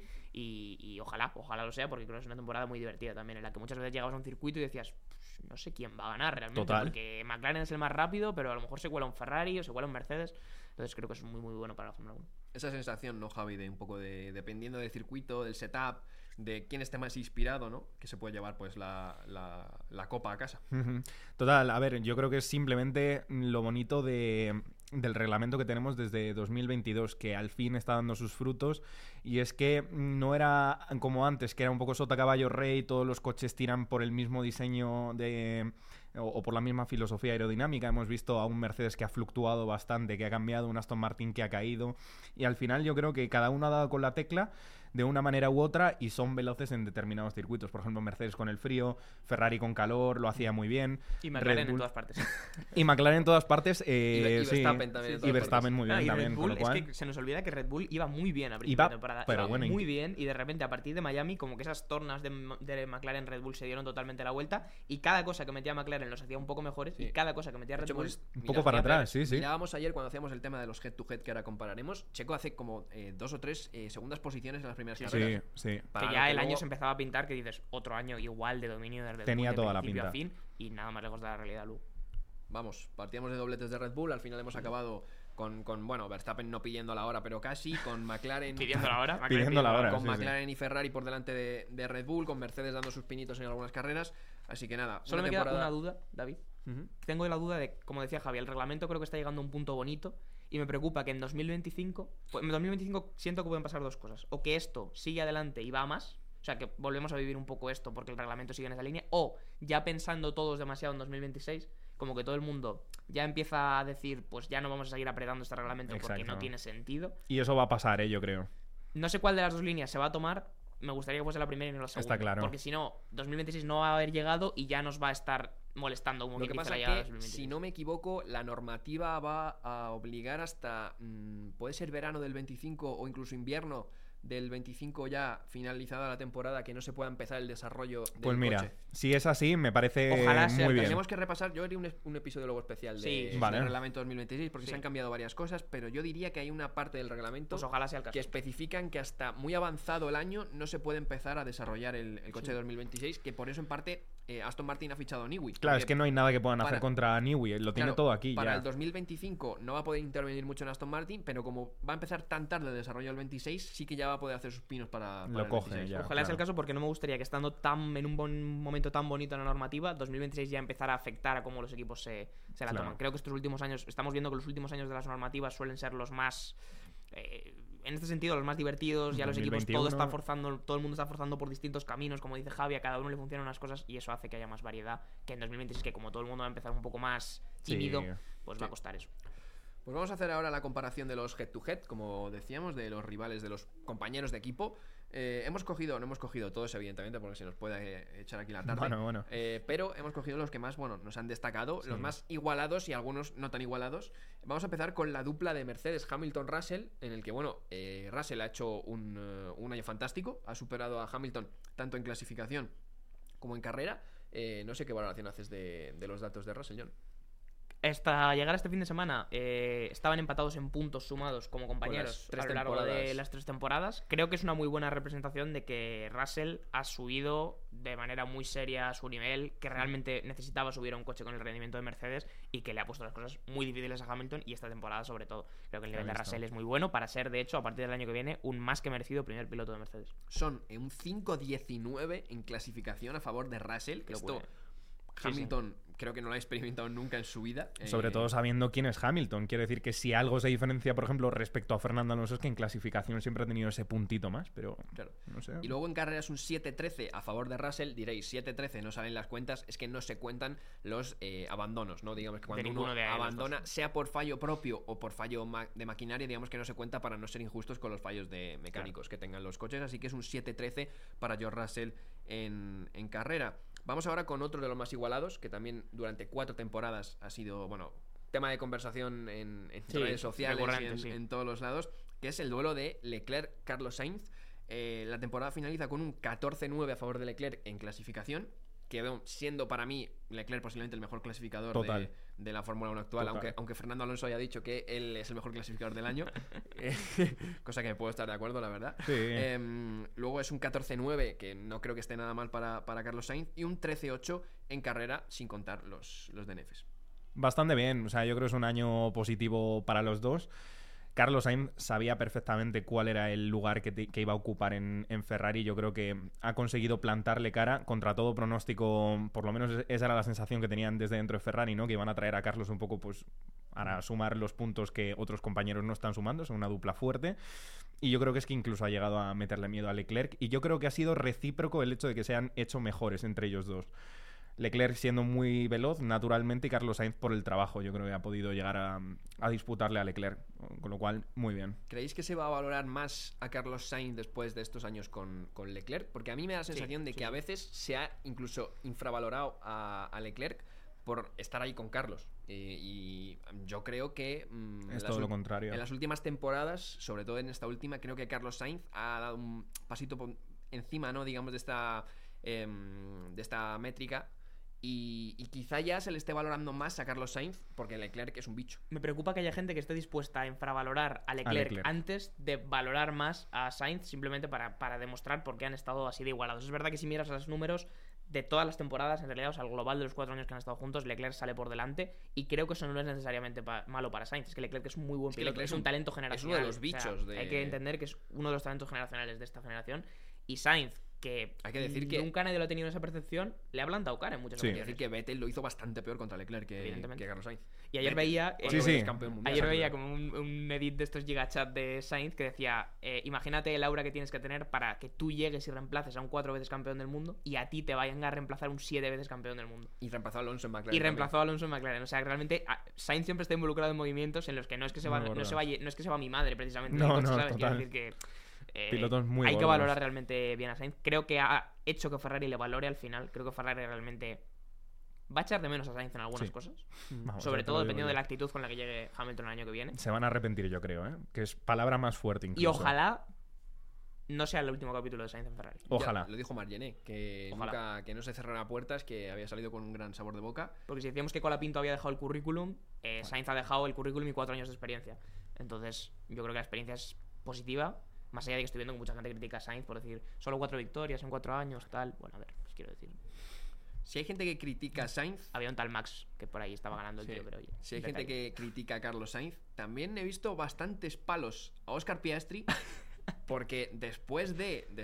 B: y ojalá lo sea, porque creo que es una temporada muy divertida también, en la que muchas veces llegabas a un circuito y decías, no sé quién va a ganar realmente.
C: Total.
B: Porque McLaren es el más rápido, pero a lo mejor se cuela un Ferrari o se cuela un Mercedes. Entonces creo que es muy muy bueno para la Fórmula 1.
A: Esa sensación, ¿no, Javi? De un poco de dependiendo del circuito, del setup, de quién esté más inspirado, ¿no? Que se puede llevar pues la copa a casa.
C: Total, a ver, yo creo que es simplemente lo bonito del reglamento que tenemos desde 2022, que al fin está dando sus frutos, y es que no era como antes, que era un poco sota caballo rey, todos los coches tiran por el mismo diseño de o por la misma filosofía aerodinámica. Hemos visto a un Mercedes que ha fluctuado bastante, que ha cambiado, un Aston Martin que ha caído, y al final yo creo que cada uno ha dado con la tecla de una manera u otra y son veloces en determinados circuitos. Por ejemplo, Mercedes con el frío, Ferrari con calor, lo hacía muy bien.
B: Y McLaren en todas partes.
C: Y McLaren en todas partes.
A: Y Verstappen también.
C: Y Verstappen muy bien también.
B: Red Bull,
C: con lo cual...
B: es que se nos olvida que Red Bull iba muy bien a principio de temporada.
C: Pero
B: iba muy bien, y de repente a partir de Miami, como que esas tornas de McLaren Red Bull se dieron totalmente la vuelta, y cada cosa que metía McLaren los hacía un poco mejores, y cada cosa que metía Red Bull
C: un poco para atrás, sí.
A: Mirábamos ayer cuando hacíamos el tema de los head-to-head, que ahora compararemos. Checo hace como 2 o 3 segundas posiciones en las primeras carreras.
C: Sí.
B: Que ya el año se empezaba a pintar, que dices, otro año igual de dominio de Red Bull.
C: Tenía toda la
B: pinta.
C: pinta.
B: A fin, y nada más lejos de la realidad, Lu.
A: Vamos, partíamos de dobletes de Red Bull, al final hemos acabado con bueno, Verstappen no pidiendo la hora, pero casi, con McLaren
B: pidiendo la hora,
A: con McLaren y Ferrari por delante de Red Bull, con Mercedes dando sus pinitos en algunas carreras, así que nada.
B: Solo me queda una duda, David. Tengo la duda de, como decía Javi, el reglamento creo que está llegando a un punto bonito, y me preocupa que en 2025 siento que pueden pasar 2 cosas: o que esto sigue adelante y va a más, o sea, que volvemos a vivir un poco esto porque el reglamento sigue en esa línea, o ya pensando todos demasiado en 2026, como que todo el mundo ya empieza a decir, pues ya no vamos a seguir apretando este reglamento. Exacto. Porque no tiene sentido.
C: Y eso va a pasar, yo creo.
B: No sé cuál de las 2 líneas se va a tomar. Me gustaría que fuese la primera y no la segunda.
C: Está claro.
B: Porque si no, 2026 no va a haber llegado y ya nos va a estar molestando. Como
A: lo que pasa es que, si no me equivoco, la normativa va a obligar hasta puede ser verano del 25 o incluso invierno del 25, ya finalizada la temporada, que no se pueda empezar el desarrollo del
C: pues mira,
A: coche.
C: Si es así, me parece
A: Ojalá
C: muy bien.
A: Tenemos que repasar, yo haría un episodio luego especial del reglamento 2026, porque se han cambiado varias cosas, pero yo diría que hay una parte del reglamento,
B: pues ojalá sea el caso,
A: que especifican que hasta muy avanzado el año no se puede empezar a desarrollar el coche de 2026, que por eso en parte Aston Martin ha fichado a Newey.
C: Claro, es que no hay nada que puedan hacer contra Newey, lo tiene todo aquí
A: para
C: ya.
A: El 2025 no va a poder intervenir mucho en Aston Martin, pero como va a empezar tan tarde el desarrollo del 26, sí que ya va a poder hacer sus pinos para
C: lo
A: el
C: coge
A: 26.
C: ya.
B: Ojalá sea el caso, porque no me gustaría que estando en un momento tan bonito en la normativa, 2026 ya empezara a afectar a cómo los equipos se la toman. Creo que estos últimos años, estamos viendo que los últimos años de las normativas suelen ser los más... en este sentido, los más divertidos. Ya 2021. Los equipos todo el mundo está forzando por distintos caminos, como dice Javi, a cada uno le funcionan unas cosas, y eso hace que haya más variedad, que en 2026, que como todo el mundo va a empezar un poco más tímido, pues va a costar eso.
A: Pues vamos a hacer ahora la comparación de los head-to-head, como decíamos, de los rivales, de los compañeros de equipo. No hemos cogido todos, evidentemente, porque se nos puede echar aquí la tarde.
C: Bueno.
A: Pero hemos cogido los que más nos han destacado, los más igualados y algunos no tan igualados. Vamos a empezar con la dupla de Mercedes, Hamilton-Russell, en el que, Russell ha hecho un año fantástico, ha superado a Hamilton tanto en clasificación como en carrera. No sé qué valoración haces de los datos de Russell, John.
B: Hasta llegar a este fin de semana estaban empatados en puntos sumados como compañeros a lo largo de las 3 temporadas. Creo que es una muy buena representación de que Russell ha subido de manera muy seria su nivel, que realmente necesitaba subir a un coche con el rendimiento de Mercedes, y que le ha puesto las cosas muy difíciles a Hamilton, y esta temporada sobre todo. Creo que el nivel de Russell es muy bueno para ser, de hecho, a partir del año que viene, un más que merecido primer piloto de Mercedes.
A: Son un 5.19 en clasificación a favor de Russell, que esto... Hamilton creo que no lo ha experimentado nunca en su vida.
C: Sobre todo sabiendo quién es Hamilton. Quiero decir que si algo se diferencia, por ejemplo, respecto a Fernando Alonso, es que en clasificación siempre ha tenido ese puntito más, pero
A: claro.
C: No sé.
A: Y luego en carrera es un 7-13 a favor de Russell. Diréis, 7-13 no salen las cuentas, es que no se cuentan los abandonos, ¿no? Digamos que cuando uno abandona, sea por fallo propio o por fallo de maquinaria, digamos que no se cuenta, para no ser injustos con los fallos de mecánicos que tengan los coches. Así que es un 7-13 para George Russell en carrera. Vamos ahora con otro de los más igualados, que también durante 4 temporadas ha sido, tema de conversación en redes sociales y en todos los lados, que es el duelo de Leclerc-Carlos Sainz. La temporada finaliza con un 14-9 a favor de Leclerc en clasificación, que veo siendo para mí Leclerc posiblemente el mejor clasificador de la Fórmula 1 actual, aunque Fernando Alonso haya dicho que él es el mejor clasificador del año, cosa que me puedo estar de acuerdo, la verdad. Luego es un 14-9, que no creo que esté nada mal para Carlos Sainz, y un 13-8 en carrera, sin contar los DNFs.
C: Bastante bien, yo creo que es un año positivo para los dos. Carlos Sainz sabía perfectamente cuál era el lugar que iba a ocupar en Ferrari. Yo creo que ha conseguido plantarle cara contra todo pronóstico. Por lo menos esa era la sensación que tenían desde dentro de Ferrari, ¿no? Que iban a traer a Carlos un poco para sumar los puntos que otros compañeros no están sumando. Es una dupla fuerte. Y yo creo que es que incluso ha llegado a meterle miedo a Leclerc. Y yo creo que ha sido recíproco el hecho de que se han hecho mejores entre ellos dos. Leclerc siendo muy veloz naturalmente y Carlos Sainz por el trabajo. Yo creo que ha podido llegar a disputarle a Leclerc, con lo cual muy bien.
A: ¿Creéis que se va a valorar más a Carlos Sainz después de estos años con Leclerc? Porque a mí me da la sensación de que a veces se ha incluso infravalorado a Leclerc por estar ahí con Carlos. Y yo creo que
C: es todo lo contrario.
A: En las últimas temporadas, sobre todo en esta última, creo que Carlos Sainz ha dado un pasito encima, ¿no? Digamos, de esta métrica. Y quizá ya se le esté valorando más a Carlos Sainz porque Leclerc es un bicho.
B: Me preocupa que haya gente que esté dispuesta a infravalorar a Leclerc antes de valorar más a Sainz, simplemente para demostrar por qué han estado así de igualados. Es verdad que si miras los números de todas las temporadas, en realidad, o sea, el global de los 4 años que han estado juntos, Leclerc sale por delante, y creo que eso no es necesariamente malo para Sainz. Es que Leclerc es un muy buen piloto, es un talento generacional.
A: Es uno de los bichos.
B: O sea, hay que entender que es uno de los talentos generacionales de esta generación. Y Sainz, que
A: hay que decir que
B: nunca nadie lo ha tenido en esa percepción, le ha plantado cara en muchas ocasiones.
A: Hay que decir que Vettel lo hizo bastante peor contra Leclerc que Carlos Sainz.
B: Y ayer veía
A: ayer
B: veía como un edit de estos gigachat de Sainz que decía, imagínate el aura que tienes que tener para que tú llegues y reemplaces a un 4 veces campeón del mundo y a ti te vayan a reemplazar un 7 veces campeón del mundo.
A: Y reemplazó a Alonso en McLaren.
B: O sea, realmente Sainz siempre está involucrado en movimientos en los que no es que se va mi madre precisamente. ¿Sabes? Quiero decir que
C: pilotos muy
B: hay que valorar realmente bien a Sainz. Creo que ha hecho que Ferrari le valore al final. Creo que Ferrari realmente va a echar de menos a Sainz en algunas cosas. Sobre todo dependiendo de la actitud con la que llegue Hamilton el año que viene.
C: Se van a arrepentir, yo creo, que es palabra más fuerte incluso.
B: Y ojalá no sea el último capítulo de Sainz en Ferrari.
C: Ojalá.
A: Ya, lo dijo Margené, que no se cerrara puertas, que había salido con un gran sabor de boca.
B: Porque si decíamos que Colapinto había dejado el currículum, Sainz ha dejado el currículum y 4 años de experiencia. Entonces yo creo que la experiencia es positiva. Más allá de que estoy viendo que mucha gente critica a Sainz por decir solo 4 victorias en 4 años, tal. Bueno, a ver, os quiero decir.
A: Si hay gente que critica a Sainz...
B: Había un tal Max que por ahí estaba ganando el tío, pero oye.
A: Si hay gente que critica a Carlos Sainz, también he visto bastantes palos a Oscar Piastri porque después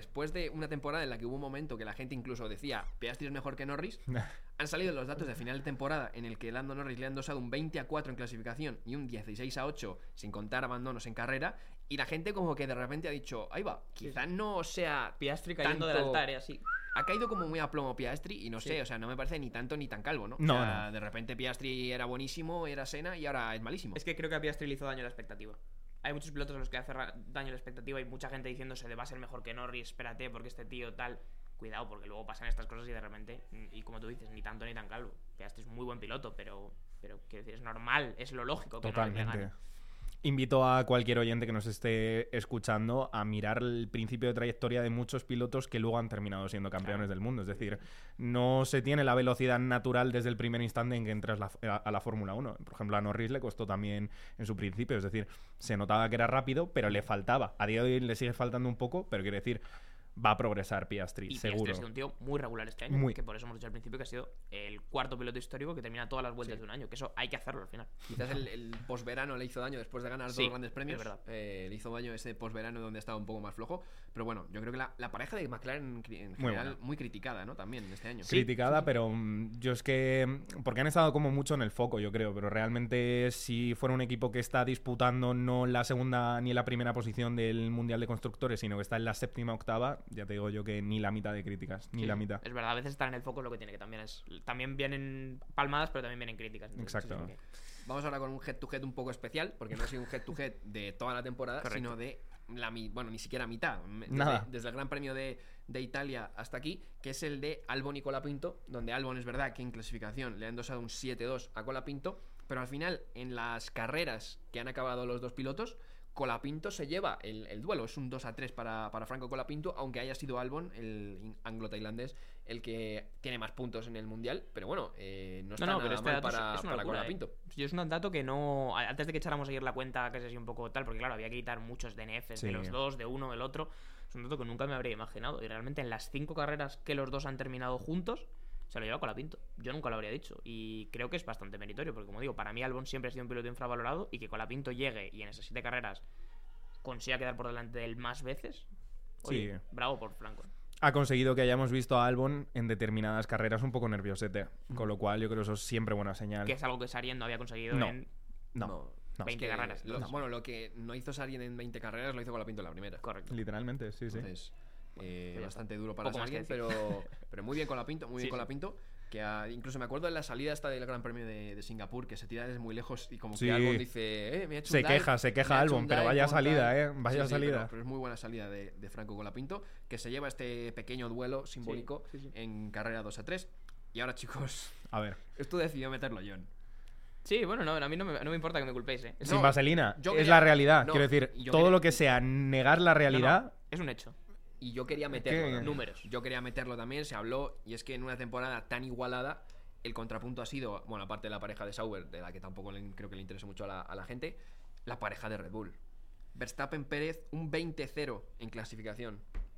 A: de una temporada en la que hubo un momento que la gente incluso decía Piastri es mejor que Norris, han salido los datos de final de temporada en el que Lando Norris le han dosado un 20-4 en clasificación y un 16-8 sin contar abandonos en carrera, y la gente como que de repente ha dicho, ahí va, quizá no sea
B: Piastri cayendo del altar, así.
A: Ha caído como muy a plomo Piastri y no sé, o sea, no me parece ni tanto ni tan calvo, ¿no?
C: No,
A: o sea, de repente Piastri era buenísimo, era Senna y ahora es malísimo.
B: Es que creo que a Piastri le hizo daño a la expectativa. Hay muchos pilotos a los que hace daño a la expectativa y mucha gente diciéndose de va a ser mejor que Norris, espérate, porque este tío tal. Cuidado, porque luego pasan estas cosas y de repente, y como tú dices, ni tanto ni tan calvo. Piastri es muy buen piloto, pero quiero decir, es normal, es lo lógico que
C: totalmente.
B: No le gane.
C: Invito a cualquier oyente que nos esté escuchando a mirar el principio de trayectoria de muchos pilotos que luego han terminado siendo campeones del mundo. Es decir, no se tiene la velocidad natural desde el primer instante en que entras a la Fórmula 1. Por ejemplo, a Norris le costó también en su principio. Es decir, se notaba que era rápido, pero le faltaba. A día de hoy le sigue faltando un poco, pero quiero decir, va a progresar Piastri,
B: y
C: seguro.
B: Piastri ha sido un tío muy regular este año, que por eso hemos dicho al principio que ha sido el 4º piloto histórico que termina todas las vueltas de un año, que eso hay que hacerlo al final.
A: Quizás el posverano le hizo daño después de ganar 2 grandes premios. Es verdad. Le hizo daño ese posverano donde estaba un poco más flojo, pero bueno, yo creo que la pareja de McLaren en general muy criticada, ¿no? También este año.
C: Criticada, pero yo es que porque han estado como mucho en el foco, yo creo, pero realmente si fuera un equipo que está disputando no la segunda ni la primera posición del Mundial de Constructores, sino que está en la 7ª, 8ª, ya te digo yo que ni la mitad de críticas, ni la mitad.
B: Es verdad, a veces estar en el foco es lo que tiene, que también vienen palmadas, pero también vienen críticas.
C: Exacto.
A: Vamos ahora con un head-to-head un poco especial, porque no ha sido un head-to-head de toda la temporada, sino de ni siquiera mitad. Desde el Gran Premio de Italia hasta aquí, que es el de Albon y Colapinto, donde Albon es verdad que en clasificación le han dosado un 7-2 a Colapinto, pero al final en las carreras que han acabado los dos pilotos, Colapinto se lleva el duelo. Es un 2-3 para Franco Colapinto, aunque haya sido Albon, el anglo-tailandés, el que tiene más puntos en el mundial. Pero bueno, no está nada mal para Colapinto.
B: Yo es un dato que no... Antes de que echáramos ayer la cuenta, que es así un poco tal, porque claro, había que quitar muchos DNFs de los dos, de uno, del otro. Es un dato que nunca me habría imaginado. Y realmente en las 5 carreras que los dos han terminado juntos, se lo lleva Colapinto. Yo nunca lo habría dicho. Y creo que es bastante meritorio, porque como digo, para mí Albon siempre ha sido un piloto infravalorado, y que Colapinto llegue y en esas 7 carreras consiga quedar por delante de él más veces. Oye, bravo por Franco.
C: Ha conseguido que hayamos visto a Albon en determinadas carreras un poco nerviosete, con lo cual yo creo que eso es siempre buena señal.
B: Que es algo que Sarien no había conseguido en 20 carreras.
A: Bueno, lo que no hizo Sarien en 20 carreras lo hizo Colapinto en la primera.
B: Correcto.
C: Literalmente, sí.
A: Entonces, bastante duro para Sarien, pero muy bien Colapinto, Incluso me acuerdo de la salida esta del Gran Premio de Singapur, que se tira desde muy lejos y como que Albon dice, me ha hecho un dive,
C: se queja Albon, pero vaya salida, vaya salida.
A: Pero es muy buena salida de Franco Colapinto, que se lleva este pequeño duelo simbólico en carrera 2-3. Y ahora, chicos,
C: a ver,
A: esto decidió meterlo John.
B: Sí, bueno, no, a mí no me importa que me culpéis,
C: Sin vaselina, es la realidad. Quiero decir, todo lo que sea negar la realidad...
B: es un hecho.
A: Y yo quería meterlo. Números. Yo quería meterlo también, se habló. Y es que en una temporada tan igualada, el contrapunto ha sido, bueno, aparte de la pareja de Sauber, de la que tampoco creo que le interesa mucho a la gente, la pareja de Red Bull. Verstappen-Pérez, un 20-0 en clasificación.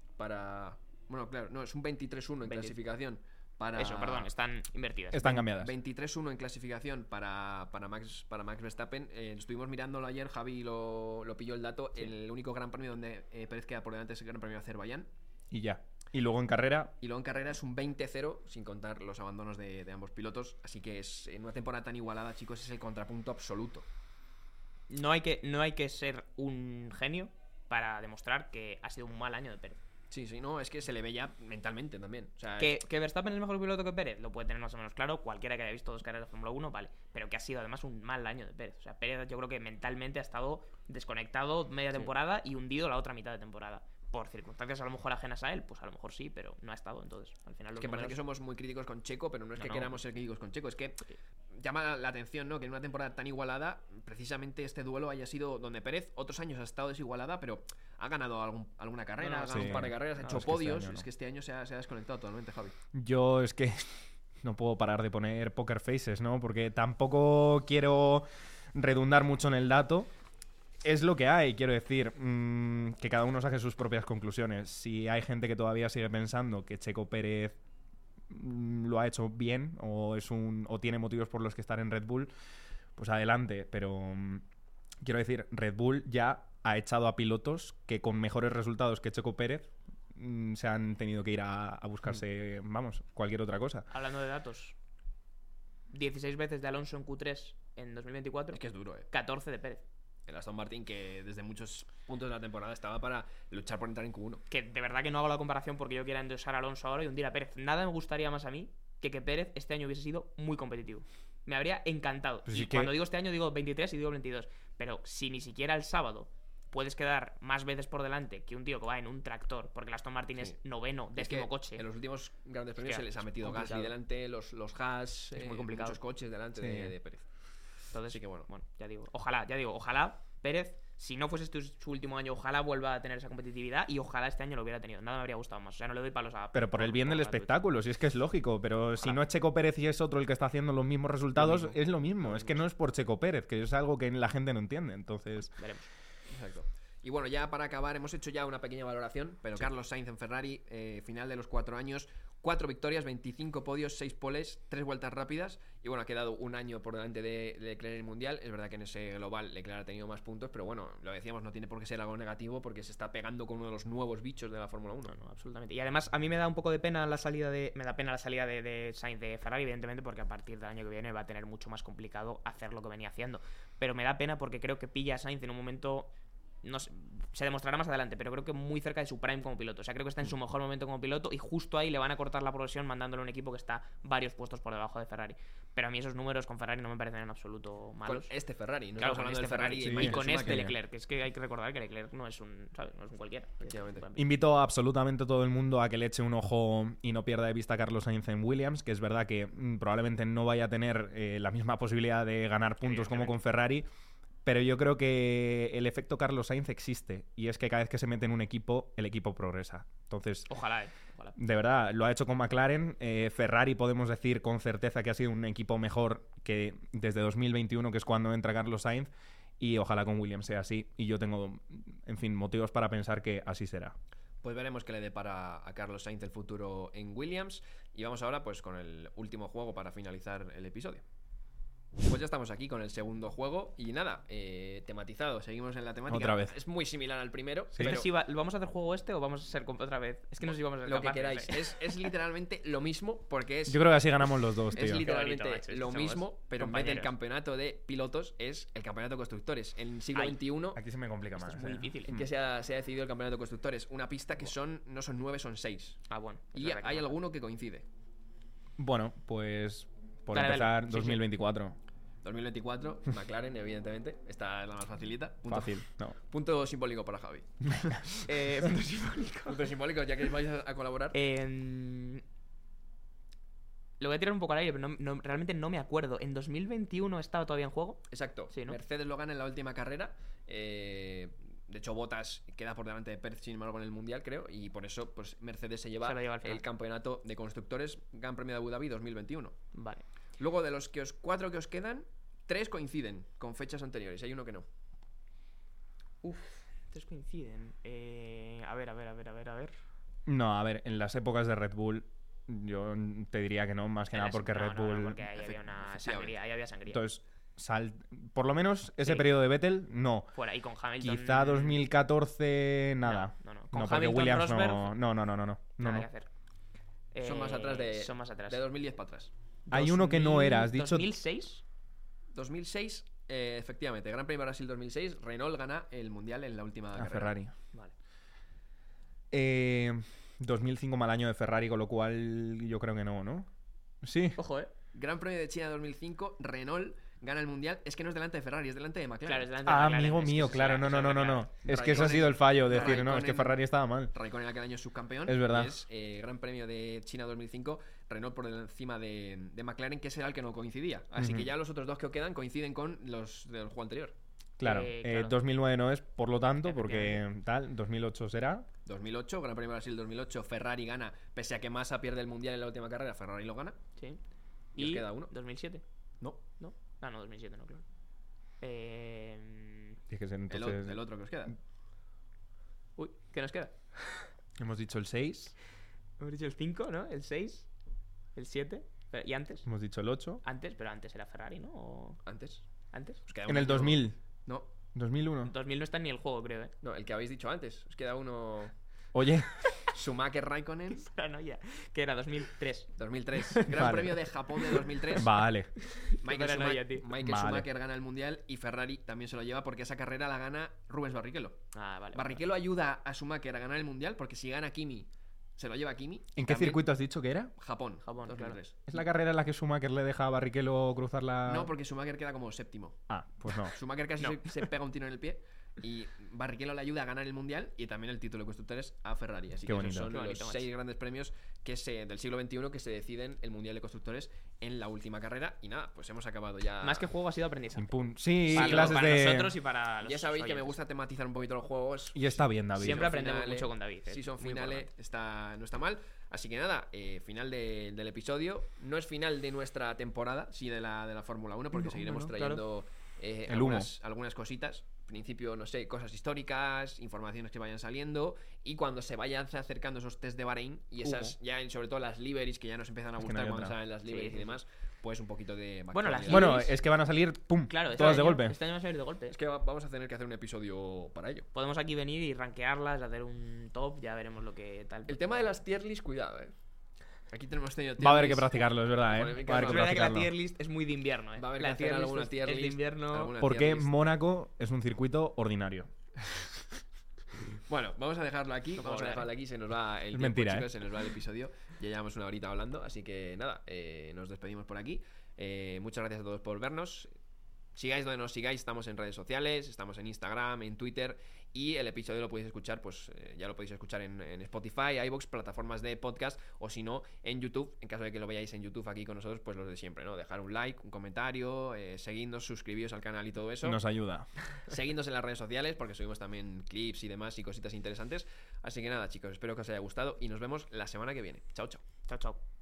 A: Bueno, claro, no, es un 23-1 en clasificación.
B: Eso, perdón, están invertidas.
C: Están cambiadas.
A: 23-1 en clasificación para Max Verstappen. Estuvimos mirándolo ayer, Javi lo pilló el dato. Sí. El único gran premio donde Pérez queda por delante es el Gran Premio de Azerbaiyán.
C: Y ya. Y luego en carrera
A: es un 20-0, sin contar los abandonos de ambos pilotos. Así que en una temporada tan igualada, chicos, es el contrapunto absoluto.
B: No hay que ser un genio para demostrar que ha sido un mal año de Pérez.
A: Sí, no, es que se le ve ya mentalmente también. O sea,
B: que Verstappen es mejor piloto que Pérez, lo puede tener más o menos claro. Cualquiera que haya visto 2 carreras de Fórmula 1, vale. Pero que ha sido además un mal año de Pérez. O sea, Pérez yo creo que mentalmente ha estado desconectado media temporada y hundido la otra mitad de temporada. Por circunstancias a lo mejor ajenas a él, pues a lo mejor sí, pero no ha estado. Entonces, al final
A: es que parece que somos muy críticos con Checo, pero no es que queramos ser críticos con Checo. Es que llama la atención, ¿no? Que en una temporada tan igualada, precisamente este duelo haya sido donde Pérez otros años ha estado desigualada, pero ha ganado alguna carrera, ha ganado un par de carreras, ha hecho podios. Es que este año se ha desconectado totalmente, Javi.
C: Yo es que no puedo parar de poner poker faces, ¿no? Porque tampoco quiero redundar mucho en el dato. Es lo que hay, quiero decir, que cada uno saque sus propias conclusiones. Si hay gente que todavía sigue pensando que Checo Pérez lo ha hecho bien o tiene motivos por los que estar en Red Bull, pues adelante. Pero quiero decir, Red Bull ya ha echado a pilotos que con mejores resultados que Checo Pérez se han tenido que ir a buscarse, cualquier otra cosa.
B: Hablando de datos, 16 veces de Alonso en Q3 en 2024.
A: Es que es duro,
B: 14 de Pérez.
A: El Aston Martin, que desde muchos puntos de la temporada estaba para luchar por entrar en Q1.
B: Que de verdad que no hago la comparación porque yo quiera endosar a Alonso ahora y hundir a Pérez. Nada me gustaría más a mí que Pérez este año hubiese sido muy competitivo. Me habría encantado. Pues y cuando digo este año digo 23 y digo 22. Pero si ni siquiera el sábado puedes quedar más veces por delante que un tío que va en un tractor, porque el Aston Martin es noveno, décimo coche.
A: En los últimos grandes premios se les ha metido Gasly delante, los Haas,
B: es muy complicado.
A: Muchos coches delante de Pérez.
B: Entonces, sí que bueno, ya digo, ojalá Pérez, si no fuese su último año, ojalá vuelva a tener esa competitividad y ojalá este año lo hubiera tenido. Nada me habría gustado más. O sea, no le doy palos a...
C: Pero por el bien del espectáculo, si es que es lógico. Pero ojalá. Si no es Checo Pérez y es otro el que está haciendo los mismos resultados, es lo mismo. Es que no es por Checo Pérez, que es algo que la gente no entiende. Entonces...
B: Veremos.
A: Exacto. Y bueno, ya para acabar, hemos hecho ya una pequeña valoración, pero Carlos Sainz en Ferrari, final de los 4 años, 4 victorias, 25 podios, 6 poles, 3 vueltas rápidas. Y bueno, ha quedado un año por delante de Leclerc en el Mundial. Es verdad que en ese global Leclerc ha tenido más puntos, pero bueno, lo decíamos, no tiene por qué ser algo negativo porque se está pegando con uno de los nuevos bichos de la Fórmula 1.
B: No, absolutamente. Y además, a mí me da un poco de pena la salida de Sainz de Ferrari, evidentemente, porque a partir del año que viene va a tener mucho más complicado hacer lo que venía haciendo. Pero me da pena porque creo que pilla a Sainz en un momento... No sé, se demostrará más adelante, pero creo que muy cerca de su prime como piloto. O sea, creo que está en su mejor momento como piloto y justo ahí le van a cortar la progresión mandándole a un equipo que está varios puestos por debajo de Ferrari. Pero a mí esos números con Ferrari no me parecen en absoluto malos.
A: Con este Ferrari, ¿no?
B: Claro, con este Ferrari y con este Leclerc, que es que hay que recordar que Leclerc no es un, ¿sabes? No es un cualquiera.
C: Invito a absolutamente todo el mundo a que le eche un ojo y no pierda de vista a Carlos Sainz en Williams, que es verdad que probablemente no vaya a tener la misma posibilidad de ganar puntos como con Ferrari. Pero yo creo que el efecto Carlos Sainz existe. Y es que cada vez que se mete en un equipo, el equipo progresa. Entonces,
B: ojalá.
C: De verdad, lo ha hecho con McLaren. Ferrari podemos decir con certeza que ha sido un equipo mejor que desde 2021, que es cuando entra Carlos Sainz. Y ojalá con Williams sea así. Y yo tengo, en fin, motivos para pensar que así será.
A: Pues veremos qué le depara a Carlos Sainz el futuro en Williams. Y vamos ahora pues con el último juego para finalizar el episodio. Pues ya estamos aquí con el segundo juego y nada, tematizado, seguimos en la temática.
C: Otra vez.
A: Es muy similar al primero.
B: ¿Sí? Pero si ¿vamos a hacer juego este o vamos a ser otra vez? Es que no sé si vamos a ser
A: lo que queráis. Es literalmente lo mismo porque es...
C: Yo creo que así ganamos los dos, tío.
A: Es literalmente lo mismo, pero en vez del campeonato de pilotos es el campeonato de constructores. En el siglo XXI...
C: Aquí se me complica más.
B: Es muy difícil.
A: En que se ha decidido el campeonato de constructores. Una pista que no son 9, son 6.
B: Ah, bueno.
A: Y hay alguno que coincide.
C: Bueno, pues por
B: Dale,
C: empezar,
B: sí,
C: 2024.
A: 2024, McLaren, evidentemente. Esta es la más facilita.
C: Fácil, no.
A: Punto simbólico para Javi.
B: Punto simbólico.
A: Punto simbólico, ya que vais a colaborar.
B: Lo voy a tirar un poco al aire, pero realmente no me acuerdo. ¿En 2021 estaba todavía en juego?
A: Exacto.
B: Sí, ¿no?
A: Mercedes lo gana en la última carrera. De hecho, Bottas queda por delante de Pérez, sin embargo, en el Mundial, creo. Y por eso, pues Mercedes se lleva el campeonato de constructores Gran Premio de Abu Dhabi 2021.
B: Vale.
A: Luego, de los 4 que os quedan, 3 coinciden con fechas anteriores. Hay uno que no.
B: 3 coinciden. A ver.
C: No, a ver, en las épocas de Red Bull yo te diría que no, más que nada porque Red Bull...
B: No, porque ahí había una sangría,
C: Entonces, por lo menos ese periodo de Vettel, no.
B: Fuera, y con Hamilton...
C: Quizá 2014, nada.
B: No.
C: No,
B: Con
C: porque
B: Hamilton,
C: Williams
B: Rosberg,
C: no.
B: Nada que hacer.
A: Son más atrás de 2010 para atrás.
C: Hay uno que no era, has dicho...
B: ¿2006?
A: 2006, efectivamente. Gran Premio de Brasil 2006. Renault gana el Mundial en la última carrera.
C: Ferrari.
B: Vale.
C: 2005 mal año de Ferrari, con lo cual yo creo que no. Sí.
B: Ojo,
A: Gran Premio de China 2005, Renault gana el Mundial. Es que no es delante de Ferrari, es delante de McLaren.
B: Claro, es delante de McLaren.
C: Amigo mío, claro, no. Es que ese ha sido el fallo, decir, no, es que Ferrari estaba mal.
A: Raikkonen aquel año es subcampeón.
C: Es verdad.
A: Es Gran Premio de China 2005, Renault por encima de McLaren, que era el que no coincidía. Así que ya los otros 2 que quedan coinciden con los del juego anterior.
C: Claro, 2009 no es, por lo tanto, porque 2008 será.
A: 2008, Gran Premio de Brasil 2008, Ferrari gana, pese a que Massa pierde el Mundial en la última carrera, Ferrari lo gana.
B: Sí.
A: Y os queda uno.
B: 2007.
A: No.
B: No, 2007 no, claro.
C: Tienes que ser entonces...
A: el otro que os queda.
B: Uy, ¿qué nos queda?
C: Hemos dicho el 6.
B: Hemos dicho el 5, ¿no? El 6, el 7. ¿Y antes?
C: Hemos dicho el 8.
B: Pero antes era Ferrari, ¿no? ¿O...
A: ¿Antes?
B: Os
C: queda en el 2000.
A: No.
C: 2001.
B: 2000 no está ni el juego, creo,
A: No, el que habéis dicho antes. Os queda uno...
C: Oye.
A: Schumacher, Raikkonen.
B: Paranoia. Que era 2003.
A: 2003. Gran Premio de Japón de 2003.
C: Vale.
A: Michael Schumacher gana el Mundial y Ferrari también se lo lleva porque esa carrera la gana Rubens Barrichello.
B: Vale.
A: Barrichello ayuda a Schumacher a ganar el Mundial porque si gana Kimi, se lo lleva Kimi.
C: ¿En qué circuito has dicho que era?
A: Japón 2003.
B: Claro.
C: ¿Es la carrera en la que Schumacher le deja a Barrichello cruzar la...?
A: No, porque Schumacher queda como séptimo.
C: Pues no.
A: Schumacher casi se pega un tiro en el pie y Barrichello le ayuda a ganar el Mundial y también el título de constructores a Ferrari. Así que esos son los 6 grandes premios del siglo XXI que se deciden el Mundial de constructores en la última carrera. Y nada, pues hemos acabado ya.
B: Más que juego ha sido aprendizaje.
C: Sí,
B: clases para nosotros y para los
A: Ya sabéis
B: oyentes.
A: que me gusta tematizar un poquito los juegos.
C: Y está bien, David.
B: Siempre aprendemos mucho con David.
A: Si son finales, no está mal. Así que nada, final del episodio. No es final de nuestra temporada, sí de la Fórmula 1, porque seguiremos trayendo algunas cositas. En principio, no sé, cosas históricas, informaciones que vayan saliendo. Y cuando se vayan acercando esos test de Bahrein y esas, ya sobre todo las liveries, que ya nos empiezan a gustar cuando salen las liveries y demás, pues un poquito de...
C: Bueno, es que van a salir, ¡pum!
B: Claro,
C: todas de golpe.
B: Este año va a salir de golpe.
A: Es que vamos a tener que hacer un episodio para ello.
B: Podemos aquí venir y rankearlas, hacer un top, ya veremos lo que tal.
A: El tema de las tier list, cuidado, Aquí tenemos tenido
C: va a haber que practicarlo, es verdad,
A: Va a haber que
B: Es verdad que la tier list es muy de invierno,
A: Va a haber que hacer alguna tier list
B: de invierno.
C: Porque Mónaco es un circuito ordinario.
A: Bueno, vamos a dejarlo aquí. Se nos va el tiempo,
C: mentira,
A: chicos, se nos va el episodio. Ya llevamos una horita hablando, así que nada, nos despedimos por aquí. Muchas gracias a todos por vernos. Sigáis donde nos sigáis, estamos en redes sociales, estamos en Instagram, en Twitter. Y el episodio lo podéis escuchar, pues ya lo podéis escuchar en Spotify, iVoox, plataformas de podcast, o si no, en YouTube. En caso de que lo veáis en YouTube aquí con nosotros, pues los de siempre, ¿no? Dejar un like, un comentario, seguidnos, suscribíos al canal y todo eso.
C: Nos ayuda.
A: Seguidnos en las redes sociales, porque subimos también clips y demás y cositas interesantes. Así que nada, chicos, espero que os haya gustado y nos vemos la semana que viene. Chao, chao.
B: Chao, chao.